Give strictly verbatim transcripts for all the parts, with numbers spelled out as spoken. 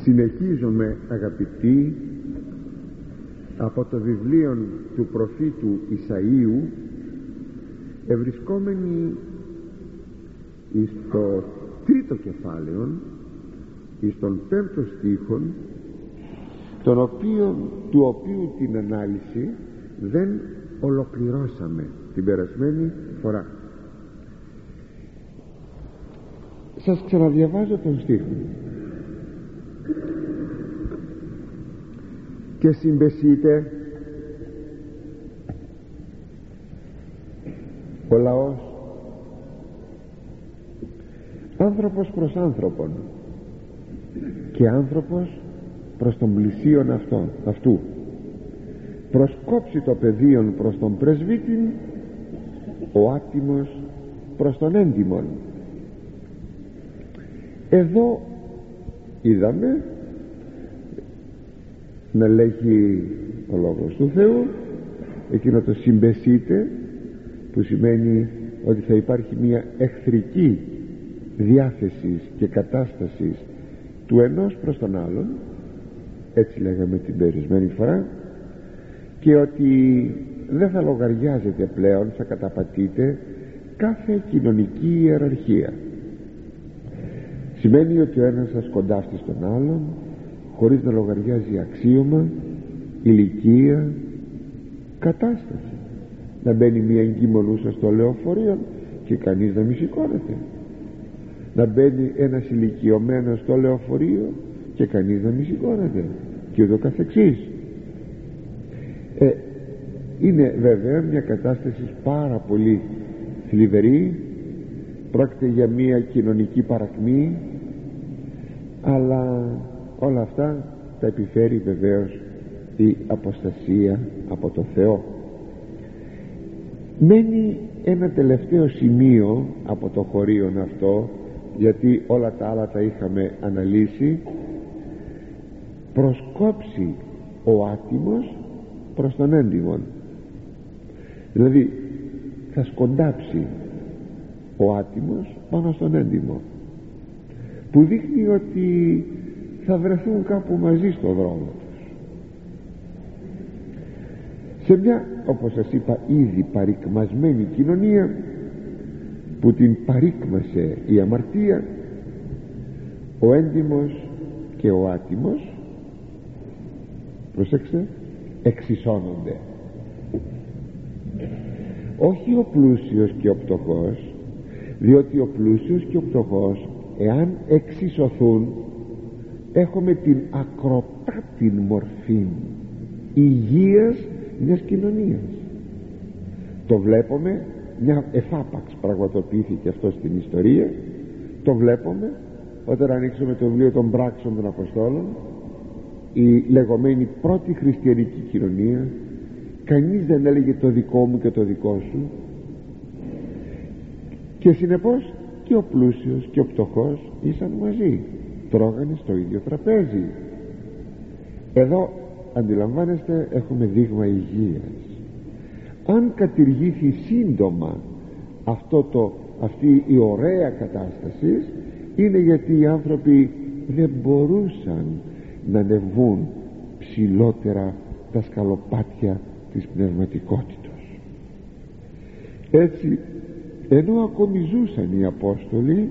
Συνεχίζουμε, αγαπητοί, από το βιβλίο του προφήτου Ισαΐου, ευρισκόμενοι στο τρίτο κεφάλαιο, στον πέμπτο στίχον, τον οποίο, του οποίου την ανάλυση δεν ολοκληρώσαμε την περασμένη φορά. Σας ξαναδιαβάζω τον στίχο. Και συμπεσείτε ο λαός, άνθρωπος προς άνθρωπον και άνθρωπος προς τον πλησίον αυτό, αυτού, προσκόψει το πεδίον προς τον πρεσβύτην, ο άτιμος προς τον έντιμον. Εδώ είδαμε να λέγει ο λόγος του Θεού εκείνο το συμπεσείτε, που σημαίνει ότι θα υπάρχει μια εχθρική διάθεση και κατάσταση του ενός προς τον άλλον, έτσι λέγαμε την περισμένη φορά, και ότι δεν θα λογαριάζεται πλέον, θα καταπατείται κάθε κοινωνική ιεραρχία. Σημαίνει ότι ο ένας θα σκοντάφτει στον άλλον χωρίς να λογαριάζει αξίωμα, ηλικία, κατάσταση. Να μπαίνει μια εγκυμονούσα στο λεωφορείο και κανείς να μη σηκώνεται. Να μπαίνει ένας ηλικιωμένος στο λεωφορείο και κανείς να μη σηκώνεται, και ούτω καθεξής. ε, είναι βέβαια μια κατάσταση πάρα πολύ θλιβερή. Πρόκειται για μια κοινωνική παρακμή, αλλά όλα αυτά τα επιφέρει βεβαίως η αποστασία από το Θεό. Μένει ένα τελευταίο σημείο από το χωρίον αυτό, γιατί όλα τα άλλα τα είχαμε αναλύσει. Προσκόψει ο άτιμος προς τον έντιμον, δηλαδή θα σκοντάψει ο άτιμος πάνω στον έντιμο, που δείχνει ότι θα βρεθούν κάπου μαζί στο δρόμο τους. Σε μια, όπως σας είπα ήδη, παρικμασμένη κοινωνία, που την παρίκμασε η αμαρτία, ο έντιμος και ο άτιμος, προσέξτε, εξισώνονται. Όχι ο πλούσιος και ο πτωχός, διότι ο πλούσιος και ο πτωχός, εάν εξισωθούν, έχουμε την ακροτάτη μορφή υγείας μιας κοινωνίας. Το βλέπουμε, μια εφάπαξ πραγματοποιήθηκε αυτό στην ιστορία. Το βλέπουμε όταν ανοίξουμε το βιβλίο των πράξεων των Αποστόλων, η λεγόμενη πρώτη χριστιανική κοινωνία. Κανείς δεν έλεγε το δικό μου και το δικό σου, και συνεπώς και ο πλούσιος και ο πτωχός ήσαν μαζί, τρώγανε στο ίδιο τραπέζι. Εδώ αντιλαμβάνεστε, έχουμε δείγμα υγείας. Αν κατηργήθη σύντομα αυτό το, αυτή η ωραία κατάσταση, είναι γιατί οι άνθρωποι δεν μπορούσαν να ανεβούν ψηλότερα τα σκαλοπάτια της πνευματικότητος. Έτσι, ενώ ακόμη ζούσαν οι Απόστολοι,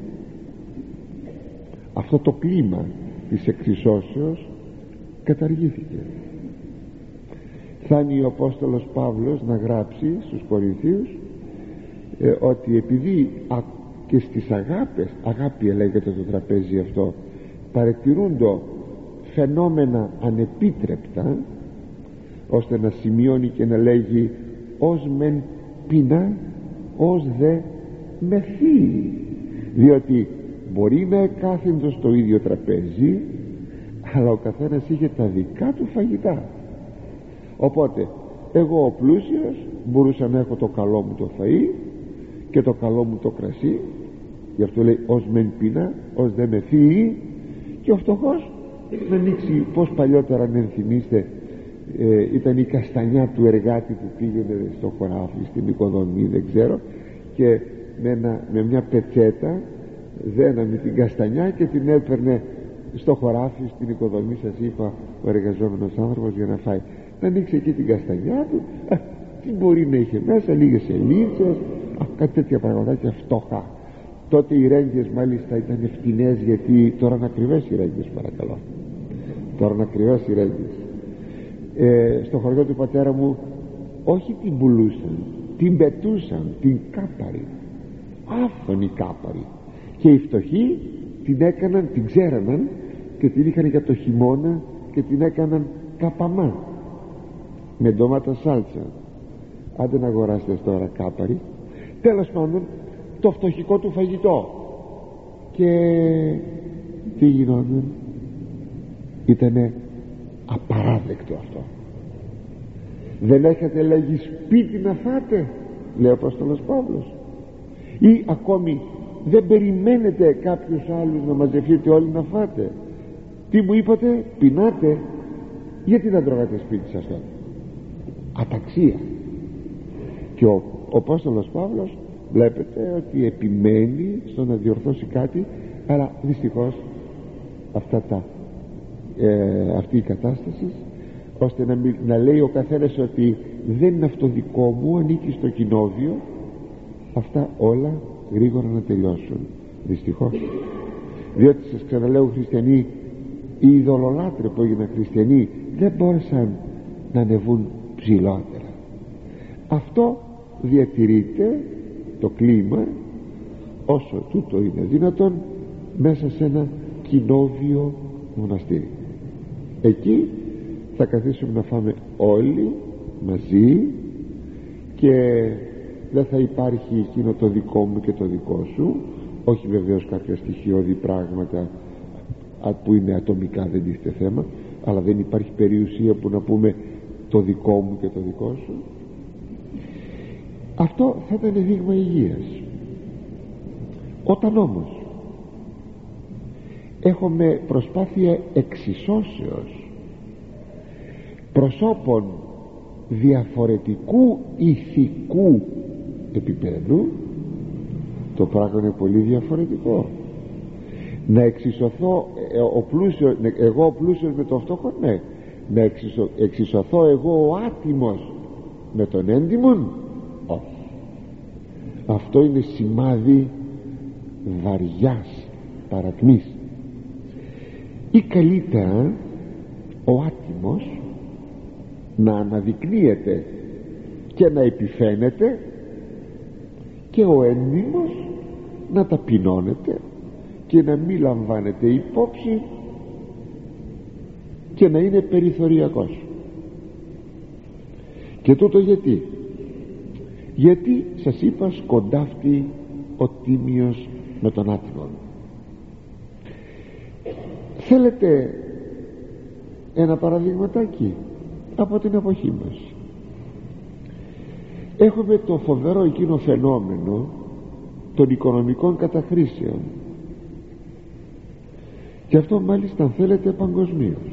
αυτό το κλίμα της εξισώσεως καταργήθηκε. Φτάνει ο Απόστολος Παύλος να γράψει στους Κορινθίους ε, ότι επειδή α, και στις αγάπες, αγάπη λέγεται το τραπέζι αυτό, παρατηρούνται φαινόμενα ανεπίτρεπτα, ώστε να σημειώνει και να λέγει ως μεν πεινά, ως δε μεθύει, διότι μπορεί να εκάθεντο στο ίδιο τραπέζι, αλλά ο καθένας είχε τα δικά του φαγητά. Οπότε εγώ ο πλούσιος μπορούσα να έχω το καλό μου το φαΐ και το καλό μου το κρασί, γι' αυτό λέει ως μεν πεινά, ως δε μεθύει, και ο φτωχός να ανοίξει, πως παλιότερα, αν ενθυμίστε, ε, ήταν η καστανιά του εργάτη που πήγαινε στο χωράφι, στην οικοδομή, δεν ξέρω, και με, ένα, με μια πετσέτα δέναμε την καστανιά και την έπαιρνε στο χωράφι, στην οικοδομή, σας είπα, ο εργαζόμενος άνθρωπος για να φάει, να ανοίξει εκεί την καστανιά του, α, τι μπορεί να είχε μέσα, λίγες σελίτσες, α, κάτι τέτοια πραγματάκια φτωχά. Τότε οι ρέγγες μάλιστα ήταν φτηνές, γιατί τώρα είναι ακριβές οι ρέγγες, παρακαλώ, τώρα είναι ακριβές οι ρέγγες. ε, στο χωριό του πατέρα μου όχι την πουλούσαν, την πετούσαν, την κάπαρη, άφθονη κάπαρη, και οι φτωχοί την έκαναν, την ξέραναν και την είχαν για το χειμώνα και την έκαναν καπαμά με ντομάτα σάλτσα. Άντε να αγοράσετε τώρα κάπαρη. Τέλος πάντων, το φτωχικό του φαγητό. Και τι γινόταν? Ήτανε απαράδεκτο αυτό. Δεν έχετε, λέγει, σπίτι να φάτε, λέει ο Απόστολος Παύλος, ή ακόμη δεν περιμένετε κάποιους άλλους να μαζευτείτε όλοι να φάτε? Τι μου είπατε? Πεινάτε? Γιατί δεν τρώγατε σπίτι σας τότε? Αταξία. Και ο, ο Απόστολος Παύλος βλέπετε ότι επιμένει στο να διορθώσει κάτι, αλλά δυστυχώς αυτά τα, ε, αυτή η κατάσταση, ώστε να, μι, να λέει ο καθένας ότι δεν είναι αυτό δικό μου, ανήκει στο κοινόβιο, αυτά όλα γρήγορα να τελειώσουν, δυστυχώς. Διότι σας ξαναλέω, χριστιανοί, οι ειδωλολάτροι που έγιναν χριστιανοί δεν μπόρεσαν να ανεβούν ψηλότερα. Αυτό διατηρείται το κλίμα όσο τούτο είναι δυνατόν μέσα σε ένα κοινόβιο μοναστήρι. Εκεί θα καθίσουμε να φάμε όλοι μαζί και δεν θα υπάρχει εκείνο το δικό μου και το δικό σου, όχι βεβαίως κάποια στοιχειώδη πράγματα που είναι ατομικά, δεν τίθεται θέμα, αλλά δεν υπάρχει περιουσία που να πούμε το δικό μου και το δικό σου. Αυτό θα ήταν δείγμα υγείας. Όταν όμως έχουμε προσπάθεια εξισώσεως προσώπων διαφορετικού ηθικού επίπεδου, το πράγμα είναι πολύ διαφορετικό. Να εξισωθώ ο πλούσιος, εγώ ο πλούσιος με τον φτωχό, ναι. Να εξισω, εξισωθώ εγώ ο άτιμος με τον έντιμον, όχι. Αυτό είναι σημάδι βαριάς παρακμής. Ή καλύτερα ο άτιμος να αναδεικνύεται και να επιφαίνεται, και ο έντιμος να ταπεινώνεται και να μην λαμβάνεται υπόψη και να είναι περιθωριακός. Και τούτο γιατί? Γιατί σας είπα, σκοντάφτει ο τίμιος με τον άτιμο. Θέλετε ένα παραδειγματάκι από την εποχή μας? Έχουμε το φοβερό εκείνο φαινόμενο των οικονομικών καταχρήσεων, και αυτό μάλιστα, αν θέλετε, παγκοσμίως.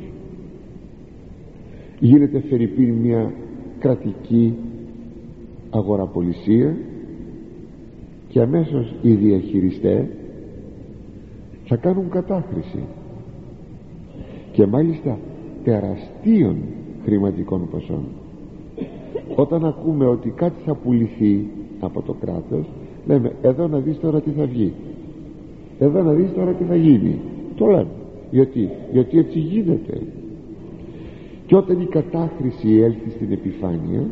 Γίνεται φερειπίν μια κρατική αγοραπολισία και αμέσως οι διαχειριστές θα κάνουν κατάχρηση, και μάλιστα τεραστίων χρηματικών ποσών. Όταν ακούμε ότι κάτι θα πουληθεί από το κράτος, λέμε εδώ να δεις τώρα τι θα βγει, εδώ να δεις τώρα τι θα γίνει. Το λέμε γιατί, γιατί έτσι γίνεται. Και όταν η κατάχρηση έλθει στην επιφάνεια,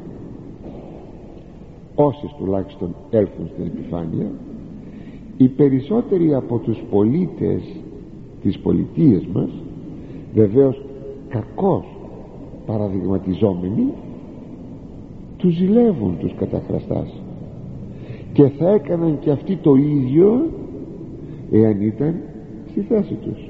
όσες τουλάχιστον έλθουν στην επιφάνεια, οι περισσότεροι από τους πολίτες της πολιτείας μας, βεβαίως κακώς παραδειγματιζόμενοι, τους ζηλεύουν τους καταχραστάς, και θα έκαναν και αυτοί το ίδιο εάν ήταν στη θέση τους.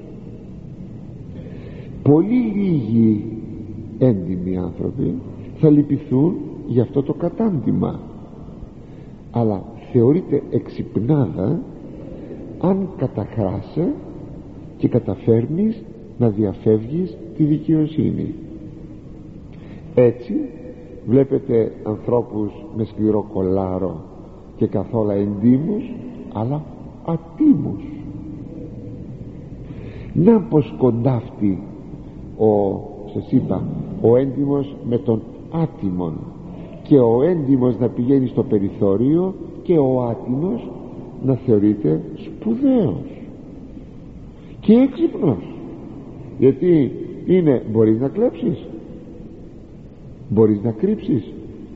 Πολύ λίγοι έντιμοι άνθρωποι θα λυπηθούν για αυτό το κατάντημα, αλλά θεωρείται εξυπνάδα αν καταχράσαι και καταφέρνεις να διαφεύγεις τη δικαιοσύνη. Έτσι βλέπετε ανθρώπους με σκληρό κολάρο και καθόλου εντύμους, αλλά ατίμους. Να πως κοντάφτει ο, σας είπα, ο έντιμος με τον άτιμον, και ο έντιμος να πηγαίνει στο περιθώριο και ο άτιμος να θεωρείται σπουδαίος και έξυπνος. Γιατί είναι, μπορείς να κλέψεις, μπορείς να κρύψεις,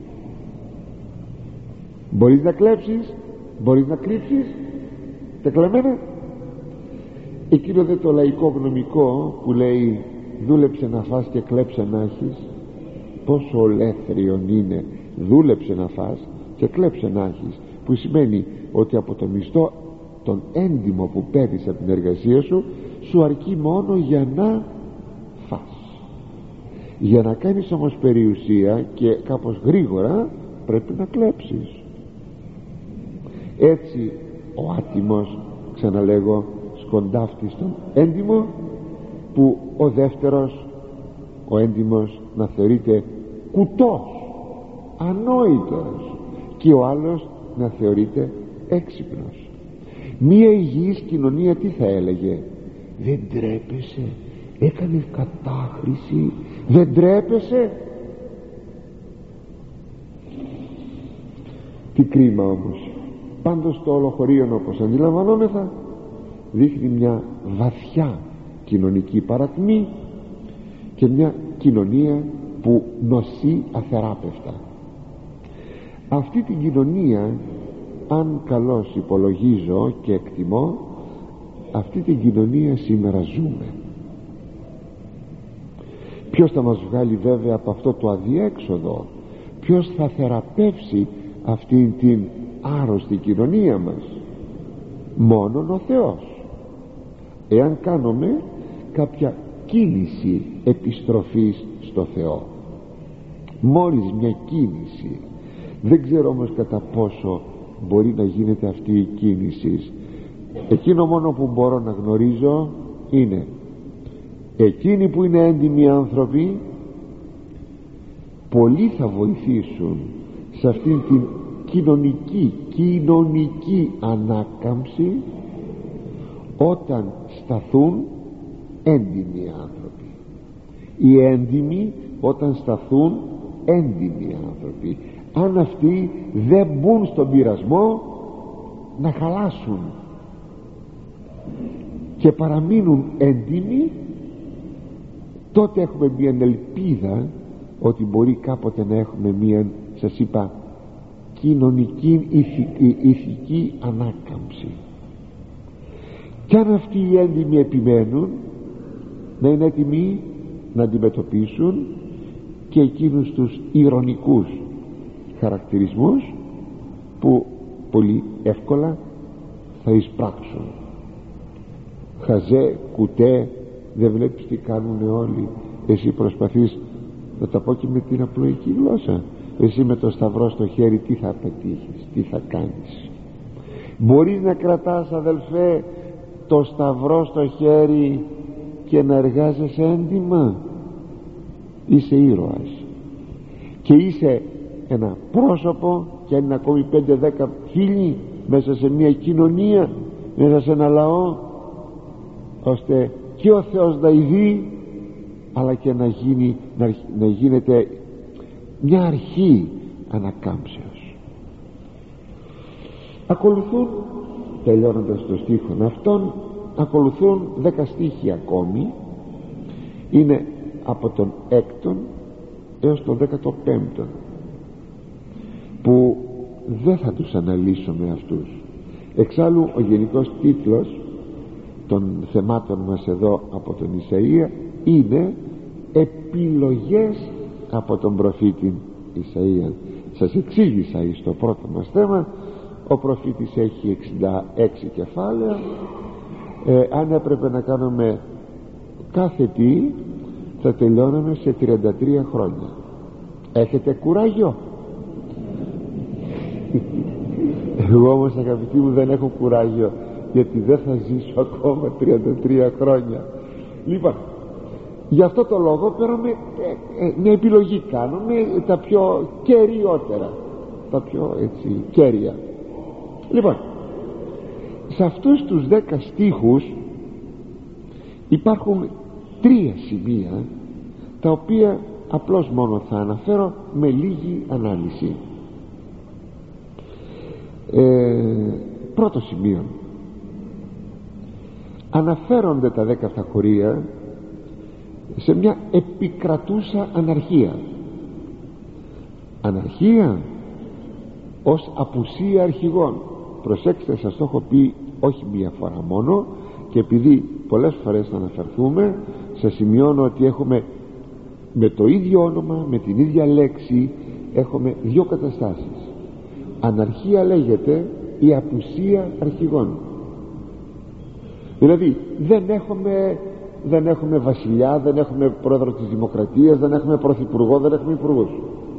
μπορείς να κλέψεις, μπορείς να κρύψεις τα κλεμμένα. Εκείνο δε το λαϊκό γνωμικό που λέει δούλεψε να φας και κλέψε να έχεις, πόσο ολέθριον είναι δούλεψε να φας και κλέψε να έχεις, που σημαίνει ότι από το μισθό τον έντιμο που παίρνεις από την εργασία σου σου αρκεί μόνο για να φας. Για να κάνεις όμως περιουσία και κάπως γρήγορα πρέπει να κλέψεις. Έτσι ο άτιμος, ξαναλέγω, σκοντάφτει στον έντιμο, που ο δεύτερος, ο έντιμος, να θεωρείται κουτός, ανόητος, και ο άλλος να θεωρείται έξυπνος. Μία υγιής κοινωνία τι θα έλεγε? Δεν τρέπεσαι, έκανε κατάχρηση, δεν τρέπεσαι. Τι κρίμα όμως. Πάντως το όλο χωρίον, όπως αντιλαμβανόμεθα, δείχνει μια βαθιά κοινωνική παρακμή και μια κοινωνία που νοσεί αθεράπευτα. Αυτή την κοινωνία, αν καλώς υπολογίζω και εκτιμώ, αυτή την κοινωνία σήμερα ζούμε. Ποιος θα μας βγάλει βέβαια από αυτό το αδιέξοδο? Ποιος θα θεραπεύσει αυτή την άρρωστη κοινωνία μας? Μόνον ο Θεός, εάν κάνουμε κάποια κίνηση επιστροφής στο Θεό. Μόλις μια κίνηση. Δεν ξέρω όμως κατά πόσο μπορεί να γίνεται αυτή η κίνηση. Εκείνο μόνο που μπορώ να γνωρίζω είναι εκείνοι που είναι έντιμοι άνθρωποι, πολλοί θα βοηθήσουν σε αυτήν την κοινωνική κοινωνική ανάκαμψη όταν σταθούν έντιμοι άνθρωποι. Οι έντιμοι όταν σταθούν έντιμοι άνθρωποι, αν αυτοί δεν μπουν στον πειρασμό να χαλάσουν και παραμείνουν έντιμοι, τότε έχουμε μια ελπίδα ότι μπορεί κάποτε να έχουμε μια, σας είπα, κοινωνική ηθική, ηθική ανάκαμψη. Κι αν αυτοί οι έντιμοι επιμένουν, να είναι έτοιμοι να αντιμετωπίσουν και εκείνους τους ηρωνικούς χαρακτηρισμούς που πολύ εύκολα θα εισπράξουν. Χαζέ, κουτέ, δεν βλέπεις τι κάνουν όλοι? Εσύ προσπαθείς, να τα πω και με την απλοϊκή γλώσσα, εσύ με το σταυρό στο χέρι τι θα πετύχεις, τι θα κάνεις? Μπορείς να κρατάς, αδελφέ, το σταυρό στο χέρι και να εργάζεσαι έντιμα? Είσαι ήρωας και είσαι ένα πρόσωπο, και αν είναι ακόμη πέντε δέκα χίλιοι μέσα σε μια κοινωνία, μέσα σε ένα λαό, ώστε και ο Θεός να ειδεί, αλλά και να, γίνει, να, να γίνεται μια αρχή ανακάμψεως. Ακολουθούν, τελειώνοντας το στίχο αυτόν, ακολουθούν δέκα στίχοι ακόμη, είναι από τον έκτον έως τον δέκατο πέμπτον, που δεν θα τους αναλύσουμε αυτούς. Εξάλλου ο γενικός τίτλος των θεμάτων μας εδώ από τον Ισαΐα είναι επιλογές από τον προφήτη Ισαΐα. Σας εξήγησα στο πρώτο μας θέμα, ο προφήτης έχει εξήντα έξι κεφάλαια. ε, αν έπρεπε να κάνουμε κάθε τι, θα τελειώναμε σε τριάντα τρία χρόνια. Έχετε κουράγιο? Εγώ όμως, αγαπητοί μου, δεν έχω κουράγιο, γιατί δεν θα ζήσω ακόμα τριάντα τρία χρόνια. Λοιπόν, γι' αυτό το λόγο πέραμε ε, ε, μια επιλογή, κάνουμε τα πιο κεριότερα, τα πιο έτσι κέρια. Λοιπόν, σε αυτούς τους δέκα στίχους υπάρχουν τρία σημεία τα οποία απλώς μόνο θα αναφέρω με λίγη ανάλυση. ε, Πρώτο σημείο, αναφέρονται τα δέκα αυτά χωρία σε μια επικρατούσα αναρχία. Αναρχία ως απουσία αρχηγών. Προσέξτε, σας το έχω πει όχι μία φορά μόνο, και επειδή πολλές φορές θα αναφερθούμε, σας σημειώνω ότι έχουμε με το ίδιο όνομα, με την ίδια λέξη, έχουμε δύο καταστάσεις. Αναρχία λέγεται η απουσία αρχηγών. Δηλαδή δεν έχουμε, δεν έχουμε βασιλιά, δεν έχουμε πρόεδρο της δημοκρατίας, δεν έχουμε πρωθυπουργό, δεν έχουμε υπουργούς.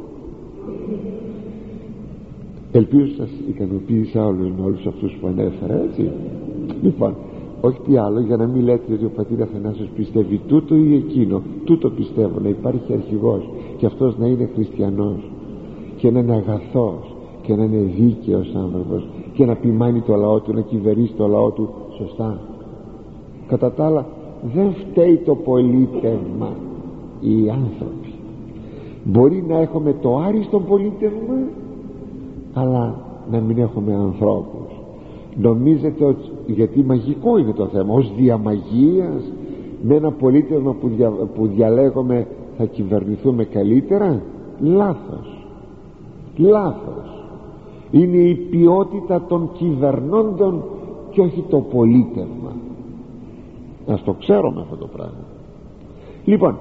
Ελπίζω σας ικανοποίησα όλους, όλους αυτούς που ανέφερα, έτσι. Λοιπόν, όχι τι άλλο, για να μην λέτε ότι ο πατήρ Αθανάσιος πιστεύει τούτο ή εκείνο. Τούτο πιστεύω, να υπάρχει αρχηγός και αυτός να είναι χριστιανός και να είναι αγαθός και να είναι δίκαιος άνθρωπος και να ποιμάνει το λαό του, να κυβερνήσει το λαό του σωστά. Κατά τα άλλα δεν φταίει το πολίτευμα, οι άνθρωποι. Μπορεί να έχουμε το άριστο πολίτευμα, αλλά να μην έχουμε ανθρώπους. Νομίζετε ότι, γιατί μαγικό είναι το θέμα, ως διαμαγείας με ένα πολίτευμα που, δια, που διαλέγουμε θα κυβερνηθούμε καλύτερα? Λάθος, λάθος. Είναι η ποιότητα των κυβερνώντων και όχι το πολίτευμα. Ας το ξέρουμε αυτό το πράγμα. Λοιπόν,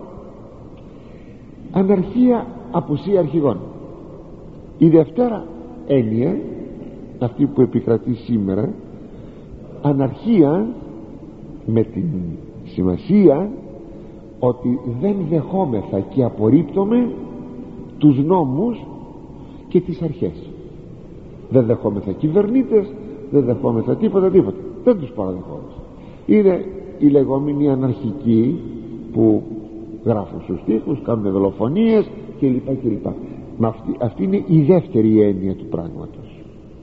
αναρχία, απουσία αρχηγών. Η δευτέρα έννοια, αυτή που επικρατεί σήμερα, αναρχία με την σημασία ότι δεν δεχόμεθα και απορρίπτουμε τους νόμους και τις αρχές. Δεν δεχόμεθα κυβερνήτες, δεν δεχόμεθα τίποτα τίποτα, δεν τους παραδεχόμαστε. Είναι οι λεγόμενοι αναρχικοί που γράφουν στους τοίχους, κάνουν δολοφονίες κλπ κλπ. Μα αυτή, αυτή είναι η δεύτερη έννοια του πράγματος.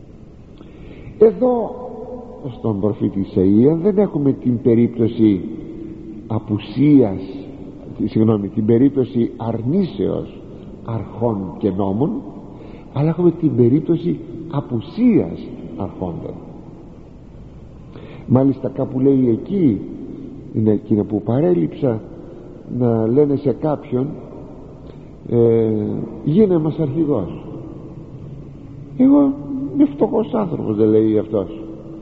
Εδώ στον προφήτη Ισαΐα δεν έχουμε την περίπτωση απουσίας, συγγνώμη, την περίπτωση αρνήσεως αρχών και νόμων, αλλά έχουμε την περίπτωση απουσίας αρχόντων. Μάλιστα κάπου λέει εκεί, είναι εκείνα που παρέλειψα, να λένε σε κάποιον ε, γίνε μας αρχηγός. Εγώ είμαι φτωχός άνθρωπος, δεν λέει αυτός.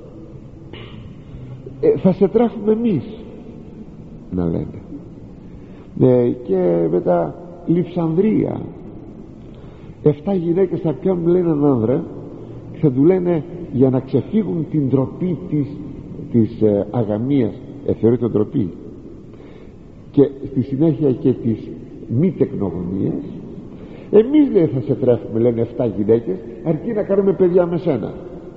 ε, θα σε τρέφουμε εμείς, να λένε. ε, και μετά Λειψανδρία, εφτά γυναίκες θα πιάνουν, λέει, έναν άνδρα και θα του λένε, για να ξεφύγουν την ντροπή της, της ε, αγαμίας, ε, θεωρείται ντροπή, και στη συνέχεια και της μη τεκνογωνίας, εμείς, λέει, θα σε τρέφουμε, λένε, εφτά γυναίκες, αρκεί να κάνουμε παιδιά με σένα.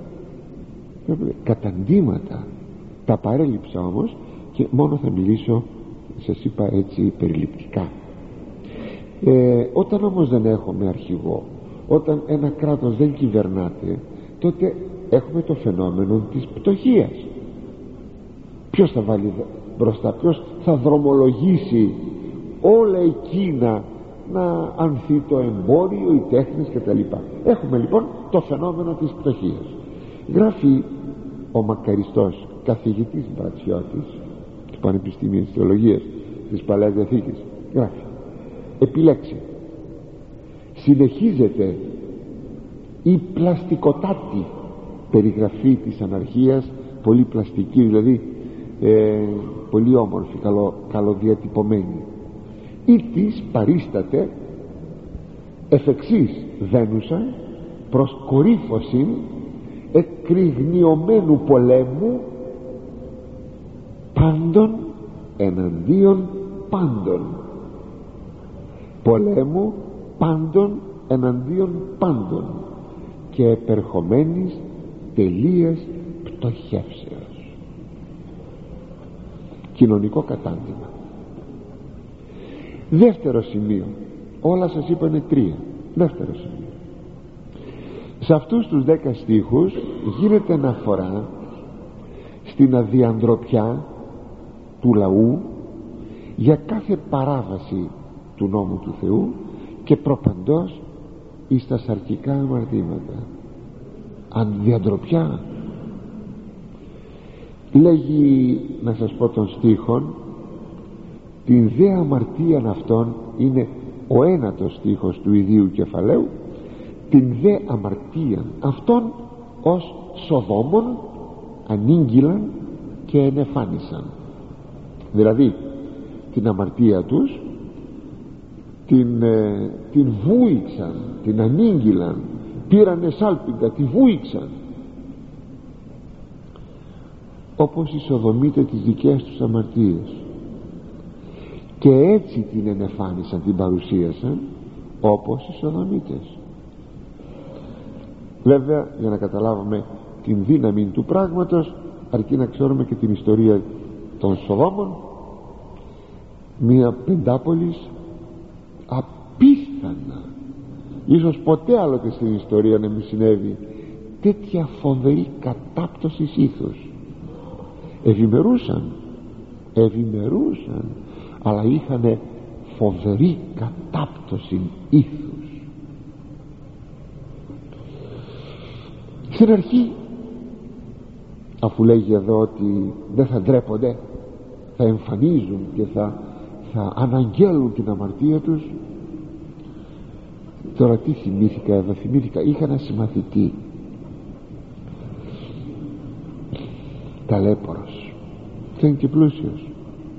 Καταντήματα. Τα παρέλειψα όμως και μόνο θα μιλήσω, σας είπα έτσι περιληπτικά. ε, όταν όμως δεν έχουμε αρχηγό, όταν ένα κράτος δεν κυβερνάται, τότε έχουμε το φαινόμενο της πτωχίας. Ποιος θα βάλει μπροστά, ποιος θα δρομολογήσει όλα εκείνα, να ανθεί το εμπόριο, οι τέχνες κτλ. Έχουμε λοιπόν το φαινόμενο της πτωχίας. Γράφει ο μακαριστός καθηγητής Μπρατσιώτης του Πανεπιστημίου της Θεολογίας της Παλαιάς Διαθήκης, γράφει, επιλέξει, συνεχίζεται η πλαστικοτάτη περιγραφή της αναρχίας, πολύ πλαστική, δηλαδή ε, πολύ όμορφη, καλο, καλοδιατυπωμένη, ή της παρίσταται εφ' εξής δένουσα προς κορύφωση εκρηγνιωμένου πολέμου πάντων εναντίον πάντων, πολέμου πάντων εναντίον πάντων και επερχομένης τελείας πτωχεύσεως. Κοινωνικό κατάντημα. Δεύτερο σημείο, όλα σας είπα είναι τρία. Δεύτερο σημείο, σε αυτούς τους δέκα στίχους γίνεται αναφορά στην αδιαντροπιά του λαού για κάθε παράβαση του νόμου του Θεού και προπαντός εις τα σαρκικά αμαρτήματα. Αν διαντροπιά, λέγει, να σας πω τον στίχον, την δε αμαρτίαν αυτών, είναι ο ένατος στίχος του ιδίου κεφαλαίου, την δε αμαρτίαν αυτών ως Σοδόμων ανήγγυλαν και ενεφάνισαν. Δηλαδή την αμαρτία τους την, ε, την βούηξαν, την ανήγγυλαν, πήρανε σάλπιγγα, τη βούηξαν, όπως οι Σοδομίτε τις δικές τους αμαρτίες, και έτσι την ενεφάνισαν, την παρουσίασαν όπως οι Σοδομίτες. Βέβαια, για να καταλάβουμε την δύναμη του πράγματος, αρκεί να ξέρουμε και την ιστορία των Σοδόμων, μια πεντάπολης απίθανα, ίσως ποτέ άλλοτε στην ιστορία να μην συνέβη τέτοια φοβερή κατάπτωση ήθους. Ευημερούσαν, ευημερούσαν, αλλά είχανε φοβερή κατάπτωση ήθους. Στην αρχή, αφού λέγει εδώ ότι δεν θα ντρέπονται, θα εμφανίζουν και θα, θα αναγγέλουν την αμαρτία τους, τώρα τι θυμήθηκα εδώ, θυμήθηκα, είχα ένα συμμαθητή ταλέπορος και είναι και πλούσιος,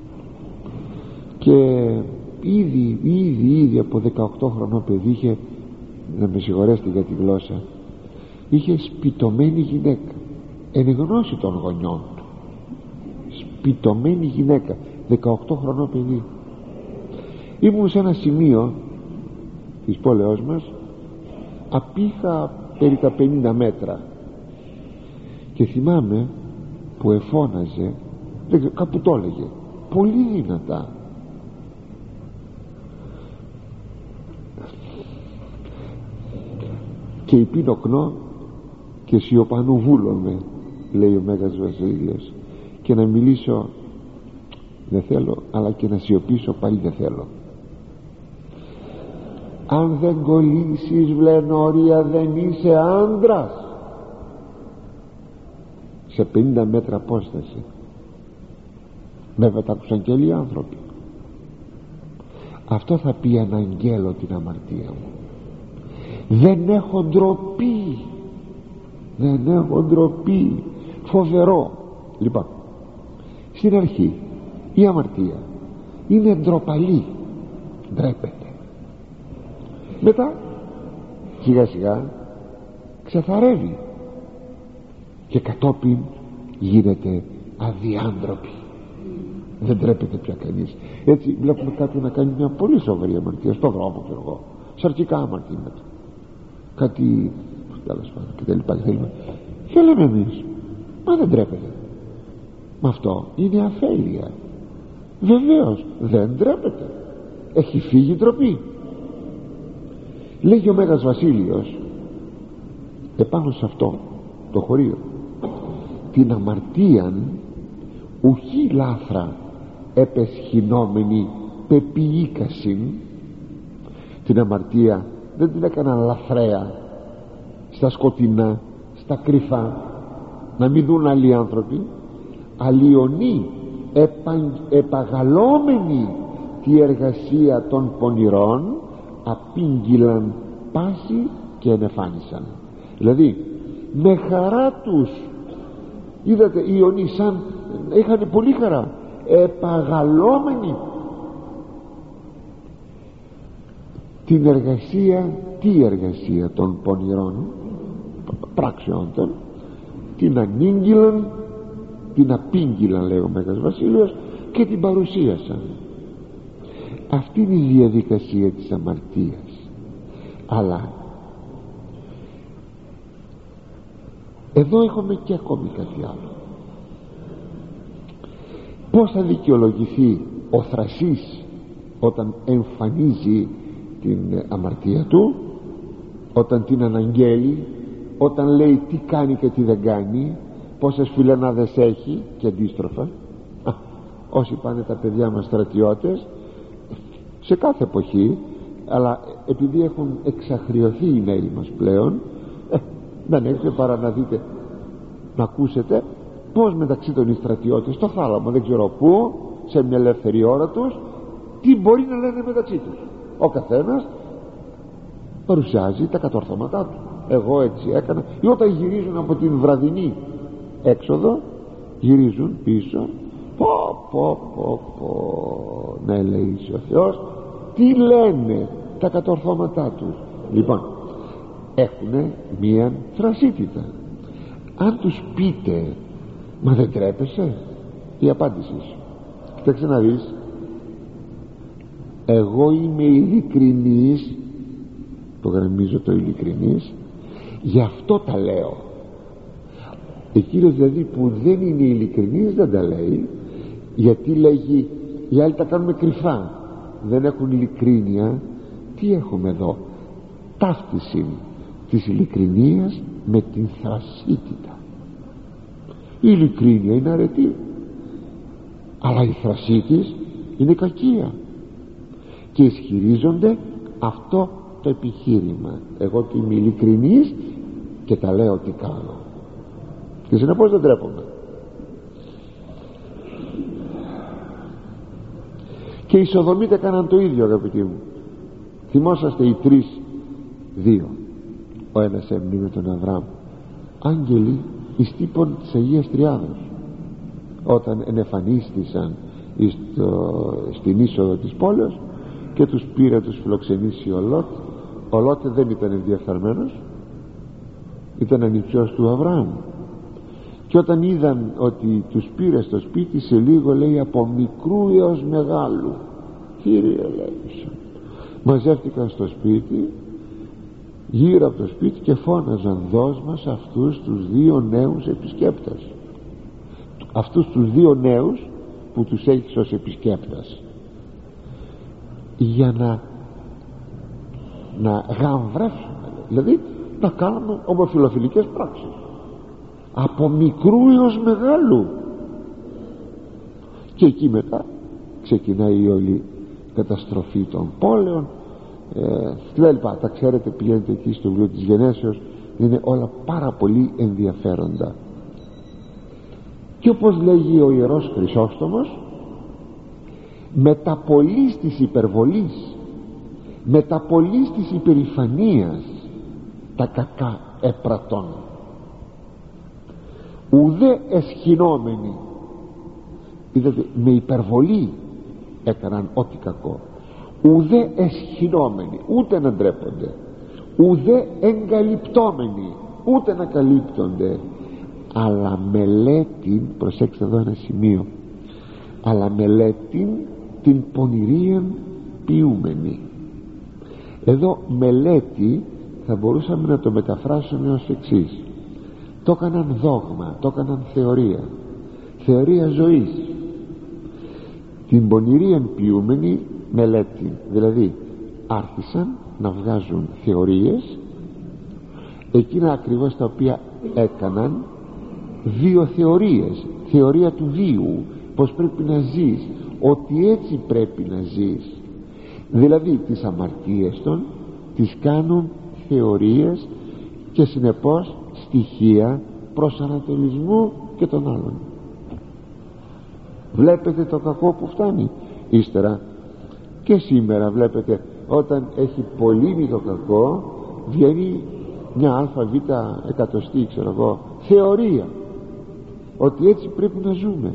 και ήδη, ήδη, ήδη από δεκαοκτώ χρονών παιδί είχε, να με συγχωρέσετε για τη γλώσσα, είχε σπιτωμένη γυναίκα, εν γνώση των γονιών του, σπιτωμένη γυναίκα, δεκαοκτώ χρονών παιδί. Ήμουν σε ένα σημείο της πόλεως μας, απήχα περί τα πενήντα μέτρα, και θυμάμαι που εφώναζε, δεν ξέρω, κάπου το έλεγε πολύ δυνατά, και υπήνοκνο και σιωπανού βούλομαι, λέει ο Μέγας Βασίλειος, και να μιλήσω δεν θέλω, αλλά και να σιωπήσω πάλι δεν θέλω. Αν δεν κολλήσεις βλενόρια δεν είσαι άντρας. Σε πενήντα μέτρα απόσταση. Βέβαια τα άκουσαν και άλλοι άνθρωποι. Αυτό θα πει αναγγέλω την αμαρτία μου. Δεν έχω ντροπή, δεν έχω ντροπή. Φοβερό. Λοιπόν, στην αρχή η αμαρτία είναι ντροπαλή, ντρέπεται. Μετά σιγά σιγά ξεθαρεύει και κατόπιν γίνεται αδιάντροπη, δεν ντρέπεται πια κανείς. Έτσι βλέπουμε κάποιον να κάνει μια πολύ σοβαρή αμαρτία στον δρόμο, ξέρω εγώ, σαρκικά αμαρτήματα, κάτι τέλος πάντων κτλ, κτλ. Και λέμε εμείς, μα δεν ντρέπεται. Μα αυτό είναι αφέλεια. Βεβαίως δεν ντρέπεται, έχει φύγει η ντροπή. Λέγει ο Μέγας Βασίλειος επάνω σε αυτό το χωρίο, την αμαρτίαν ουχή λάθρα επεσχυνόμενη πεποιήκασιν. Την αμαρτία δεν την έκαναν λαθρέα στα σκοτεινά, στα κρυφά, να μην δουν άλλοι άνθρωποι, αλλιονοί επα, επαγαλόμενοι τη εργασία των πονηρών, απήγγυλαν πάση και ενεφάνισαν. Δηλαδή με χαρά τους, είδατε, οι ιονοί σαν είχαν πολύ χαρά, επαγαλόμενοι την εργασία, τι εργασία των πονηρών πράξεων των, την ανήγγυλαν, την απήγγυλαν, λέει ο Μέγας Βασίλειος, και την παρουσίασαν. Αυτή είναι η διαδικασία της αμαρτίας. Αλλά εδώ έχουμε και ακόμη κάτι άλλο. Πώς θα δικαιολογηθεί ο θρασής όταν εμφανίζει την αμαρτία του, όταν την αναγγέλει, όταν λέει τι κάνει και τι δεν κάνει, πόσες φιλενάδες έχει και αντίστροφα? Α, όσοι πάνε τα παιδιά μας στρατιώτες σε κάθε εποχή, αλλά επειδή έχουν εξαχριωθεί οι νέοι μας πλέον, ε, δεν έχετε παρά να δείτε, να ακούσετε πως μεταξύ των στρατιώτες στο θάλαμο, δεν ξέρω πού, σε μια ελεύθερη ώρα τους, τι μπορεί να λένε μεταξύ τους. Ο καθένας παρουσιάζει τα κατορθώματά του. Εγώ έτσι έκανα. Ή όταν γυρίζουν από την βραδινή έξοδο, γυρίζουν πίσω, πω πω πω πω, ναι, λέει ο Θεός, τι λένε τα κατορθώματά τους. Λοιπόν, έχουν μία θρασίτητα. Αν τους πείτε, μα δεν τρέπεσαι, η απάντηση σου, κοιτάξτε να δεις, εγώ είμαι ειλικρινής, το γραμμίζω το ειλικρινής, γι' αυτό τα λέω. Εκείνος δηλαδή που δεν είναι ειλικρινής δεν τα λέει, γιατί λέγει οι άλλοι τα κάνουμε κρυφά, δεν έχουν ειλικρίνεια. Τι έχουμε εδώ? Ταύτιση της ειλικρινίας με την θρασίτητα. Η ειλικρίνεια είναι αρετή, αλλά η θρασίτης είναι κακία, και ισχυρίζονται αυτό το επιχείρημα. Εγώ του είμαι ειλικρινής και τα λέω τι κάνω, και συνεπώς δεν τρέπομαι. Και οι Σοδομίτες έκαναν το ίδιο, αγαπητοί μου. Θυμόσαστε οι τρεις, δύο, ο ένας έμεινε με τον Αβραάμ, άγγελοι εις τύπων της Αγίας Τριάδος, όταν ενεφανίστησαν στο, στην είσοδο της πόλεως και τους πήρε, τους φιλοξενήσει ο Λότ. Ο Λότ δεν ήταν ενδιαφερμένος, ήταν ανιψιός του Αβραάμ, και όταν είδαν ότι τους πήρε στο σπίτι, σε λίγο, λέει, από μικρού έως μεγάλου, Κύριε, λέει, μαζεύτηκαν στο σπίτι, γύρω από το σπίτι, και φώναζαν, δώσ' μας αυτούς τους δύο νέους επισκέπτες, αυτούς τους δύο νέους που τους έχεις ως επισκέπτες, για να να γαμβρεύσουμε, δηλαδή να κάνουμε ομοφιλοφιλικές πράξεις, από μικρού έως μεγάλου. Και εκεί μετά ξεκινάει η όλη καταστροφή των πόλεων, ε, κλπ. Τα ξέρετε, πηγαίνετε εκεί στο βιβλίο της Γενέσεως, είναι όλα πάρα πολύ ενδιαφέροντα. Και όπως λέγει ο Ιερός Χρυσόστομος, μεταπολής της υπερβολής, μεταπολής της υπερηφανίας, τα κακά έπρατον, ουδέ εσχυνόμενοι. Είδατε, με υπερβολή έκαναν ό,τι κακό. Ουδέ εσχυνόμενοι, ούτε να ντρέπονται, ουδέ εγκαλυπτόμενοι, ούτε να καλύπτονται, αλλά μελέτην, προσέξτε εδώ ένα σημείο, αλλά μελέτην την πονηρίαν ποιούμενη. Εδώ μελέτη θα μπορούσαμε να το μεταφράσουμε ως εξής: το έκαναν δόγμα, το έκαναν θεωρία, θεωρία ζωής. Την πονηρίαν ποιούμενη μελέτη, δηλαδή άρχισαν να βγάζουν θεωρίες, εκείνα ακριβώς τα οποία έκαναν βιοθεωρίες, θεωρία του βίου, πως πρέπει να ζεις, ότι έτσι πρέπει να ζεις, δηλαδή τις αμαρτίες των τις κάνουν θεωρίες και συνεπώς στοιχεία προσανατολισμού και των άλλων. Βλέπετε το κακό που φτάνει. Ύστερα και σήμερα βλέπετε, όταν έχει πολύ το κακό, βγαίνει μια αλφαβήτα εκατοστή, ξέρω εγώ, θεωρία ότι έτσι πρέπει να ζούμε.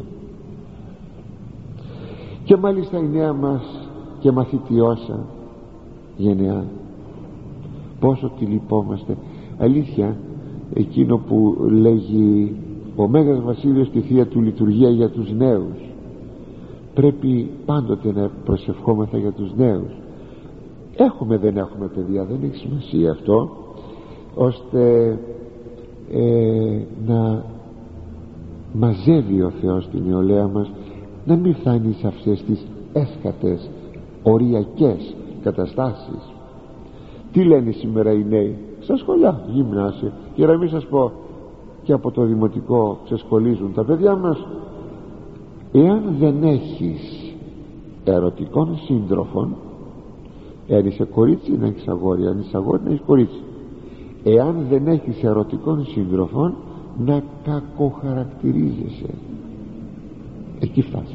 Και μάλιστα η νέα μας και μαθητιώσα γενεά, πόσο τη λυπόμαστε. Αλήθεια, εκείνο που λέγει ο Μέγας Βασίλειος στη Θεία Του λειτουργία για τους νέους, πρέπει πάντοτε να προσευχόμεθα για τους νέους. Έχουμε δεν έχουμε παιδιά, δεν έχει σημασία αυτό, ώστε ε, να μαζεύει ο Θεός την νεολαία μας, να μην φτάνει σε αυτές τις έσχατες οριακές καταστάσεις. Τι λένε σήμερα οι νέοι στα σχολιά, γυμνάσια, και να μην σας πω και από το δημοτικό ξεσκολίζουν τα παιδιά μας, εάν δεν έχεις ερωτικών σύντροφων, εάν είσαι κορίτσι να έχεις αγόρι, αν είσαι αγόρι να έχεις κορίτσι, εάν δεν έχεις ερωτικών σύντροφων, να κακοχαρακτηρίζεσαι. Εκεί φτάσει.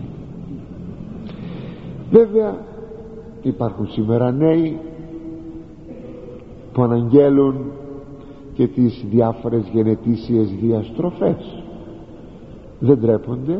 Βέβαια υπάρχουν σήμερα νέοι που αναγγέλουν και τις διάφορες γενετήσιες διαστροφές, δεν τρέπονται,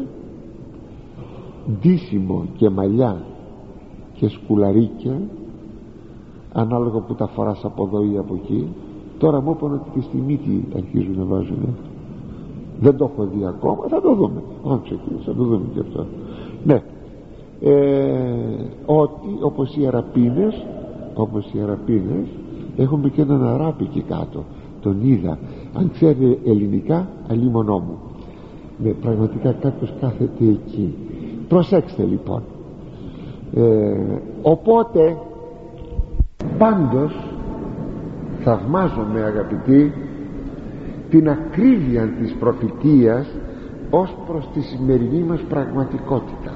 ντύσιμο και μαλλιά και σκουλαρίκια ανάλογα που τα φοράς από εδώ ή από εκεί. Τώρα μου είπαν ότι και στη μύτη αρχίζουν να βάζουν, δεν το έχω δει ακόμα, θα το δούμε, όχι, θα το δούμε και αυτό. Ναι, ε, ότι όπως οι αραπίνες, όπως οι αραπίνες, έχουμε και έναν αράπη εκεί κάτω, τον είδα, αν ξέρει ελληνικά αλίμονό μου. Ναι, πραγματικά κάποιος κάθεται εκεί. Προσέξτε λοιπόν. ε, οπότε πάντως θαυμάζομαι, αγαπητοί, την ακρίβεια της προφητείας ως προς τη σημερινή μας πραγματικότητα.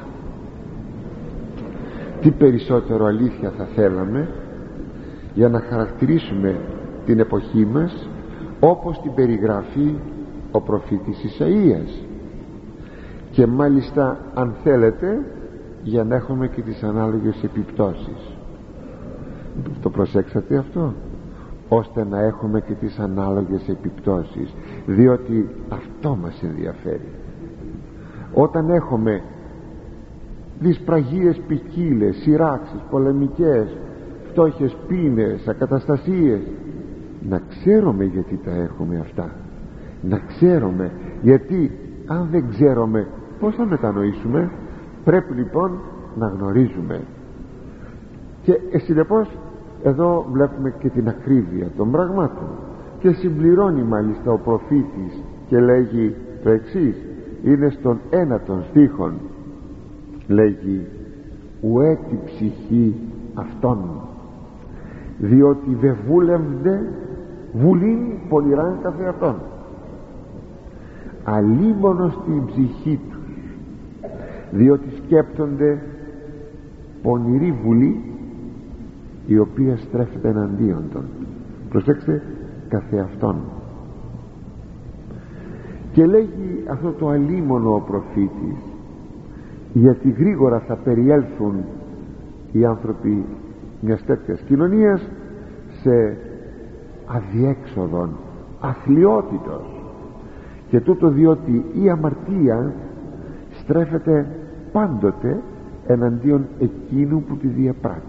Τι περισσότερο αλήθεια θα θέλαμε για να χαρακτηρίσουμε την εποχή μας όπως την περιγράφει ο προφήτης Ισαΐας, και μάλιστα αν θέλετε για να έχουμε και τις ανάλογες επιπτώσεις. Το προσέξατε αυτό, ώστε να έχουμε και τις ανάλογες επιπτώσεις, διότι αυτό μας ενδιαφέρει. Όταν έχουμε δυσπραγίες ποικίλες, σειράξεις, πολεμικές, φτώχειες, πείνες, ακαταστασίες, να ξέρουμε γιατί τα έχουμε αυτά, να ξέρουμε, γιατί αν δεν ξέρουμε πώς θα μετανοήσουμε. Πρέπει λοιπόν να γνωρίζουμε. Και ε, συνεπώς εδώ βλέπουμε και την ακρίβεια των πραγμάτων, και συμπληρώνει μάλιστα ο προφήτης και λέγει το εξής, είναι στον ένατον στίχον, λέγει ουέ τη ψυχή αυτών, διότι δε βούλευδε βουλήν πονηράν καθεαυτόν, αλίμονο στην ψυχή τους, διότι σκέπτονται πονηρή βουλή η οποία στρέφεται εναντίον των. Προσέξτε, καθεαυτόν. Και λέγει αυτό το αλίμονο ο προφήτης, γιατί γρήγορα θα περιέλθουν οι άνθρωποι μιας τέτοιας κοινωνίας σε αδιέξοδον, αθλιότητος, και τούτο διότι η αμαρτία στρέφεται πάντοτε εναντίον εκείνου που τη διαπράττει.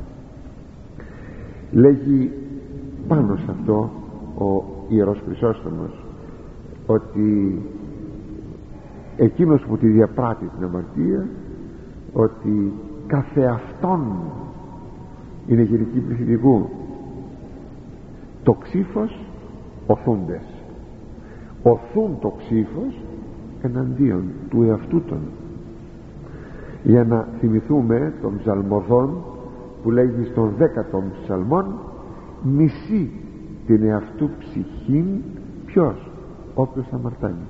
Λέγει πάνω σε αυτό ο Ιερός Χρυσόστομος ότι εκείνος που τη διαπράττει την αμαρτία, ότι καθεαυτόν είναι γενική πληθυντικού, το ξύφος οθούντες, οθούν το ξύφος εναντίον του εαυτού των. Για να θυμηθούμε τον ψαλμοδόν που λέγει στον δέκατον ψαλμόν, μισεί την εαυτού ψυχήν ποιος? Όποιος αμαρτάνει.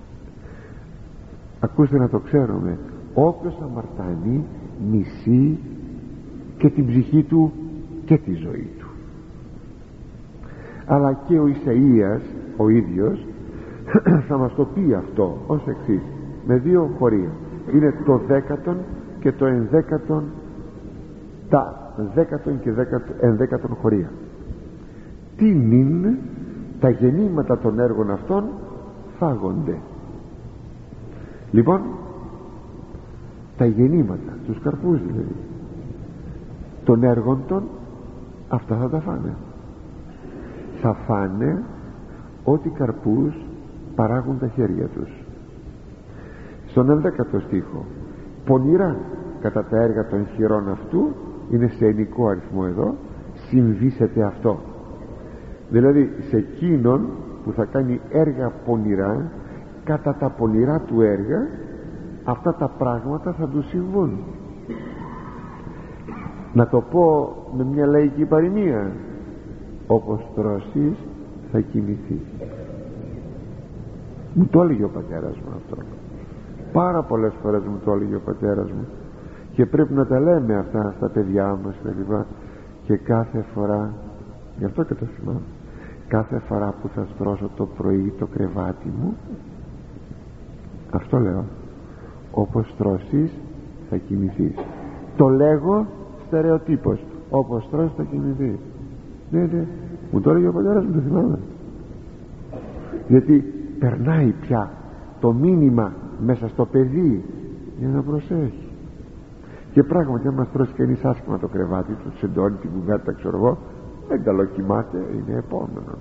Ακούστε να το ξέρουμε, όποιος αμαρτάνει μισεί και την ψυχή του και τη ζωή του. Αλλά και ο Ισαΐας ο ίδιος θα μας το πει αυτό ως εξής, με δύο χωρία. Είναι το δέκατον και το ενδέκατον, τα δέκατον και ενδέκατον χωρία. Τι νυν τα γεννήματα των έργων αυτών φάγονται. Λοιπόν, τα γεννήματα, τους καρπούς δηλαδή των έργων των, αυτά θα τα φάνε. Θα φάνε ό,τι καρπούς παράγουν τα χέρια τους. Στον ενδέκατο στίχο, πονηρά κατά τα έργα των χειρών αυτού, είναι σε ενικό αριθμό εδώ, συμβήσεται αυτό. Δηλαδή σε εκείνον που θα κάνει έργα πονηρά, κατά τα πονηρά του έργα, αυτά τα πράγματα θα του συμβούν. Να το πω με μια λαϊκή παροιμία, όπως τρώσεις θα κοιμηθείς. Μου το έλεγε ο πατέρας μου αυτό. Πάρα πολλές φορές μου το έλεγε ο πατέρας μου, και πρέπει να τα λέμε αυτά στα παιδιά μας και λοιπά. Και κάθε φορά, γι' αυτό και το θυμάμαι, κάθε φορά που θα στρώσω το πρωί το κρεβάτι μου, αυτό λέω, όπως στρώσεις θα κοιμηθείς. Το λέγω στερεοτύπος, όπως στρώσεις θα κοιμηθείς. Ναι, ναι, μου το έλεγε ο πατέρας μου, το θυμάμαι. Γιατί περνάει πια το μήνυμα μέσα στο παιδί για να προσέχει. Και πράγματι άμα στρώσει κανείς άσχημα το κρεβάτι του, τσεντώνει την κουβέρτα, ξέρω εγώ, δεν καλοκοιμάται, είναι επόμενο.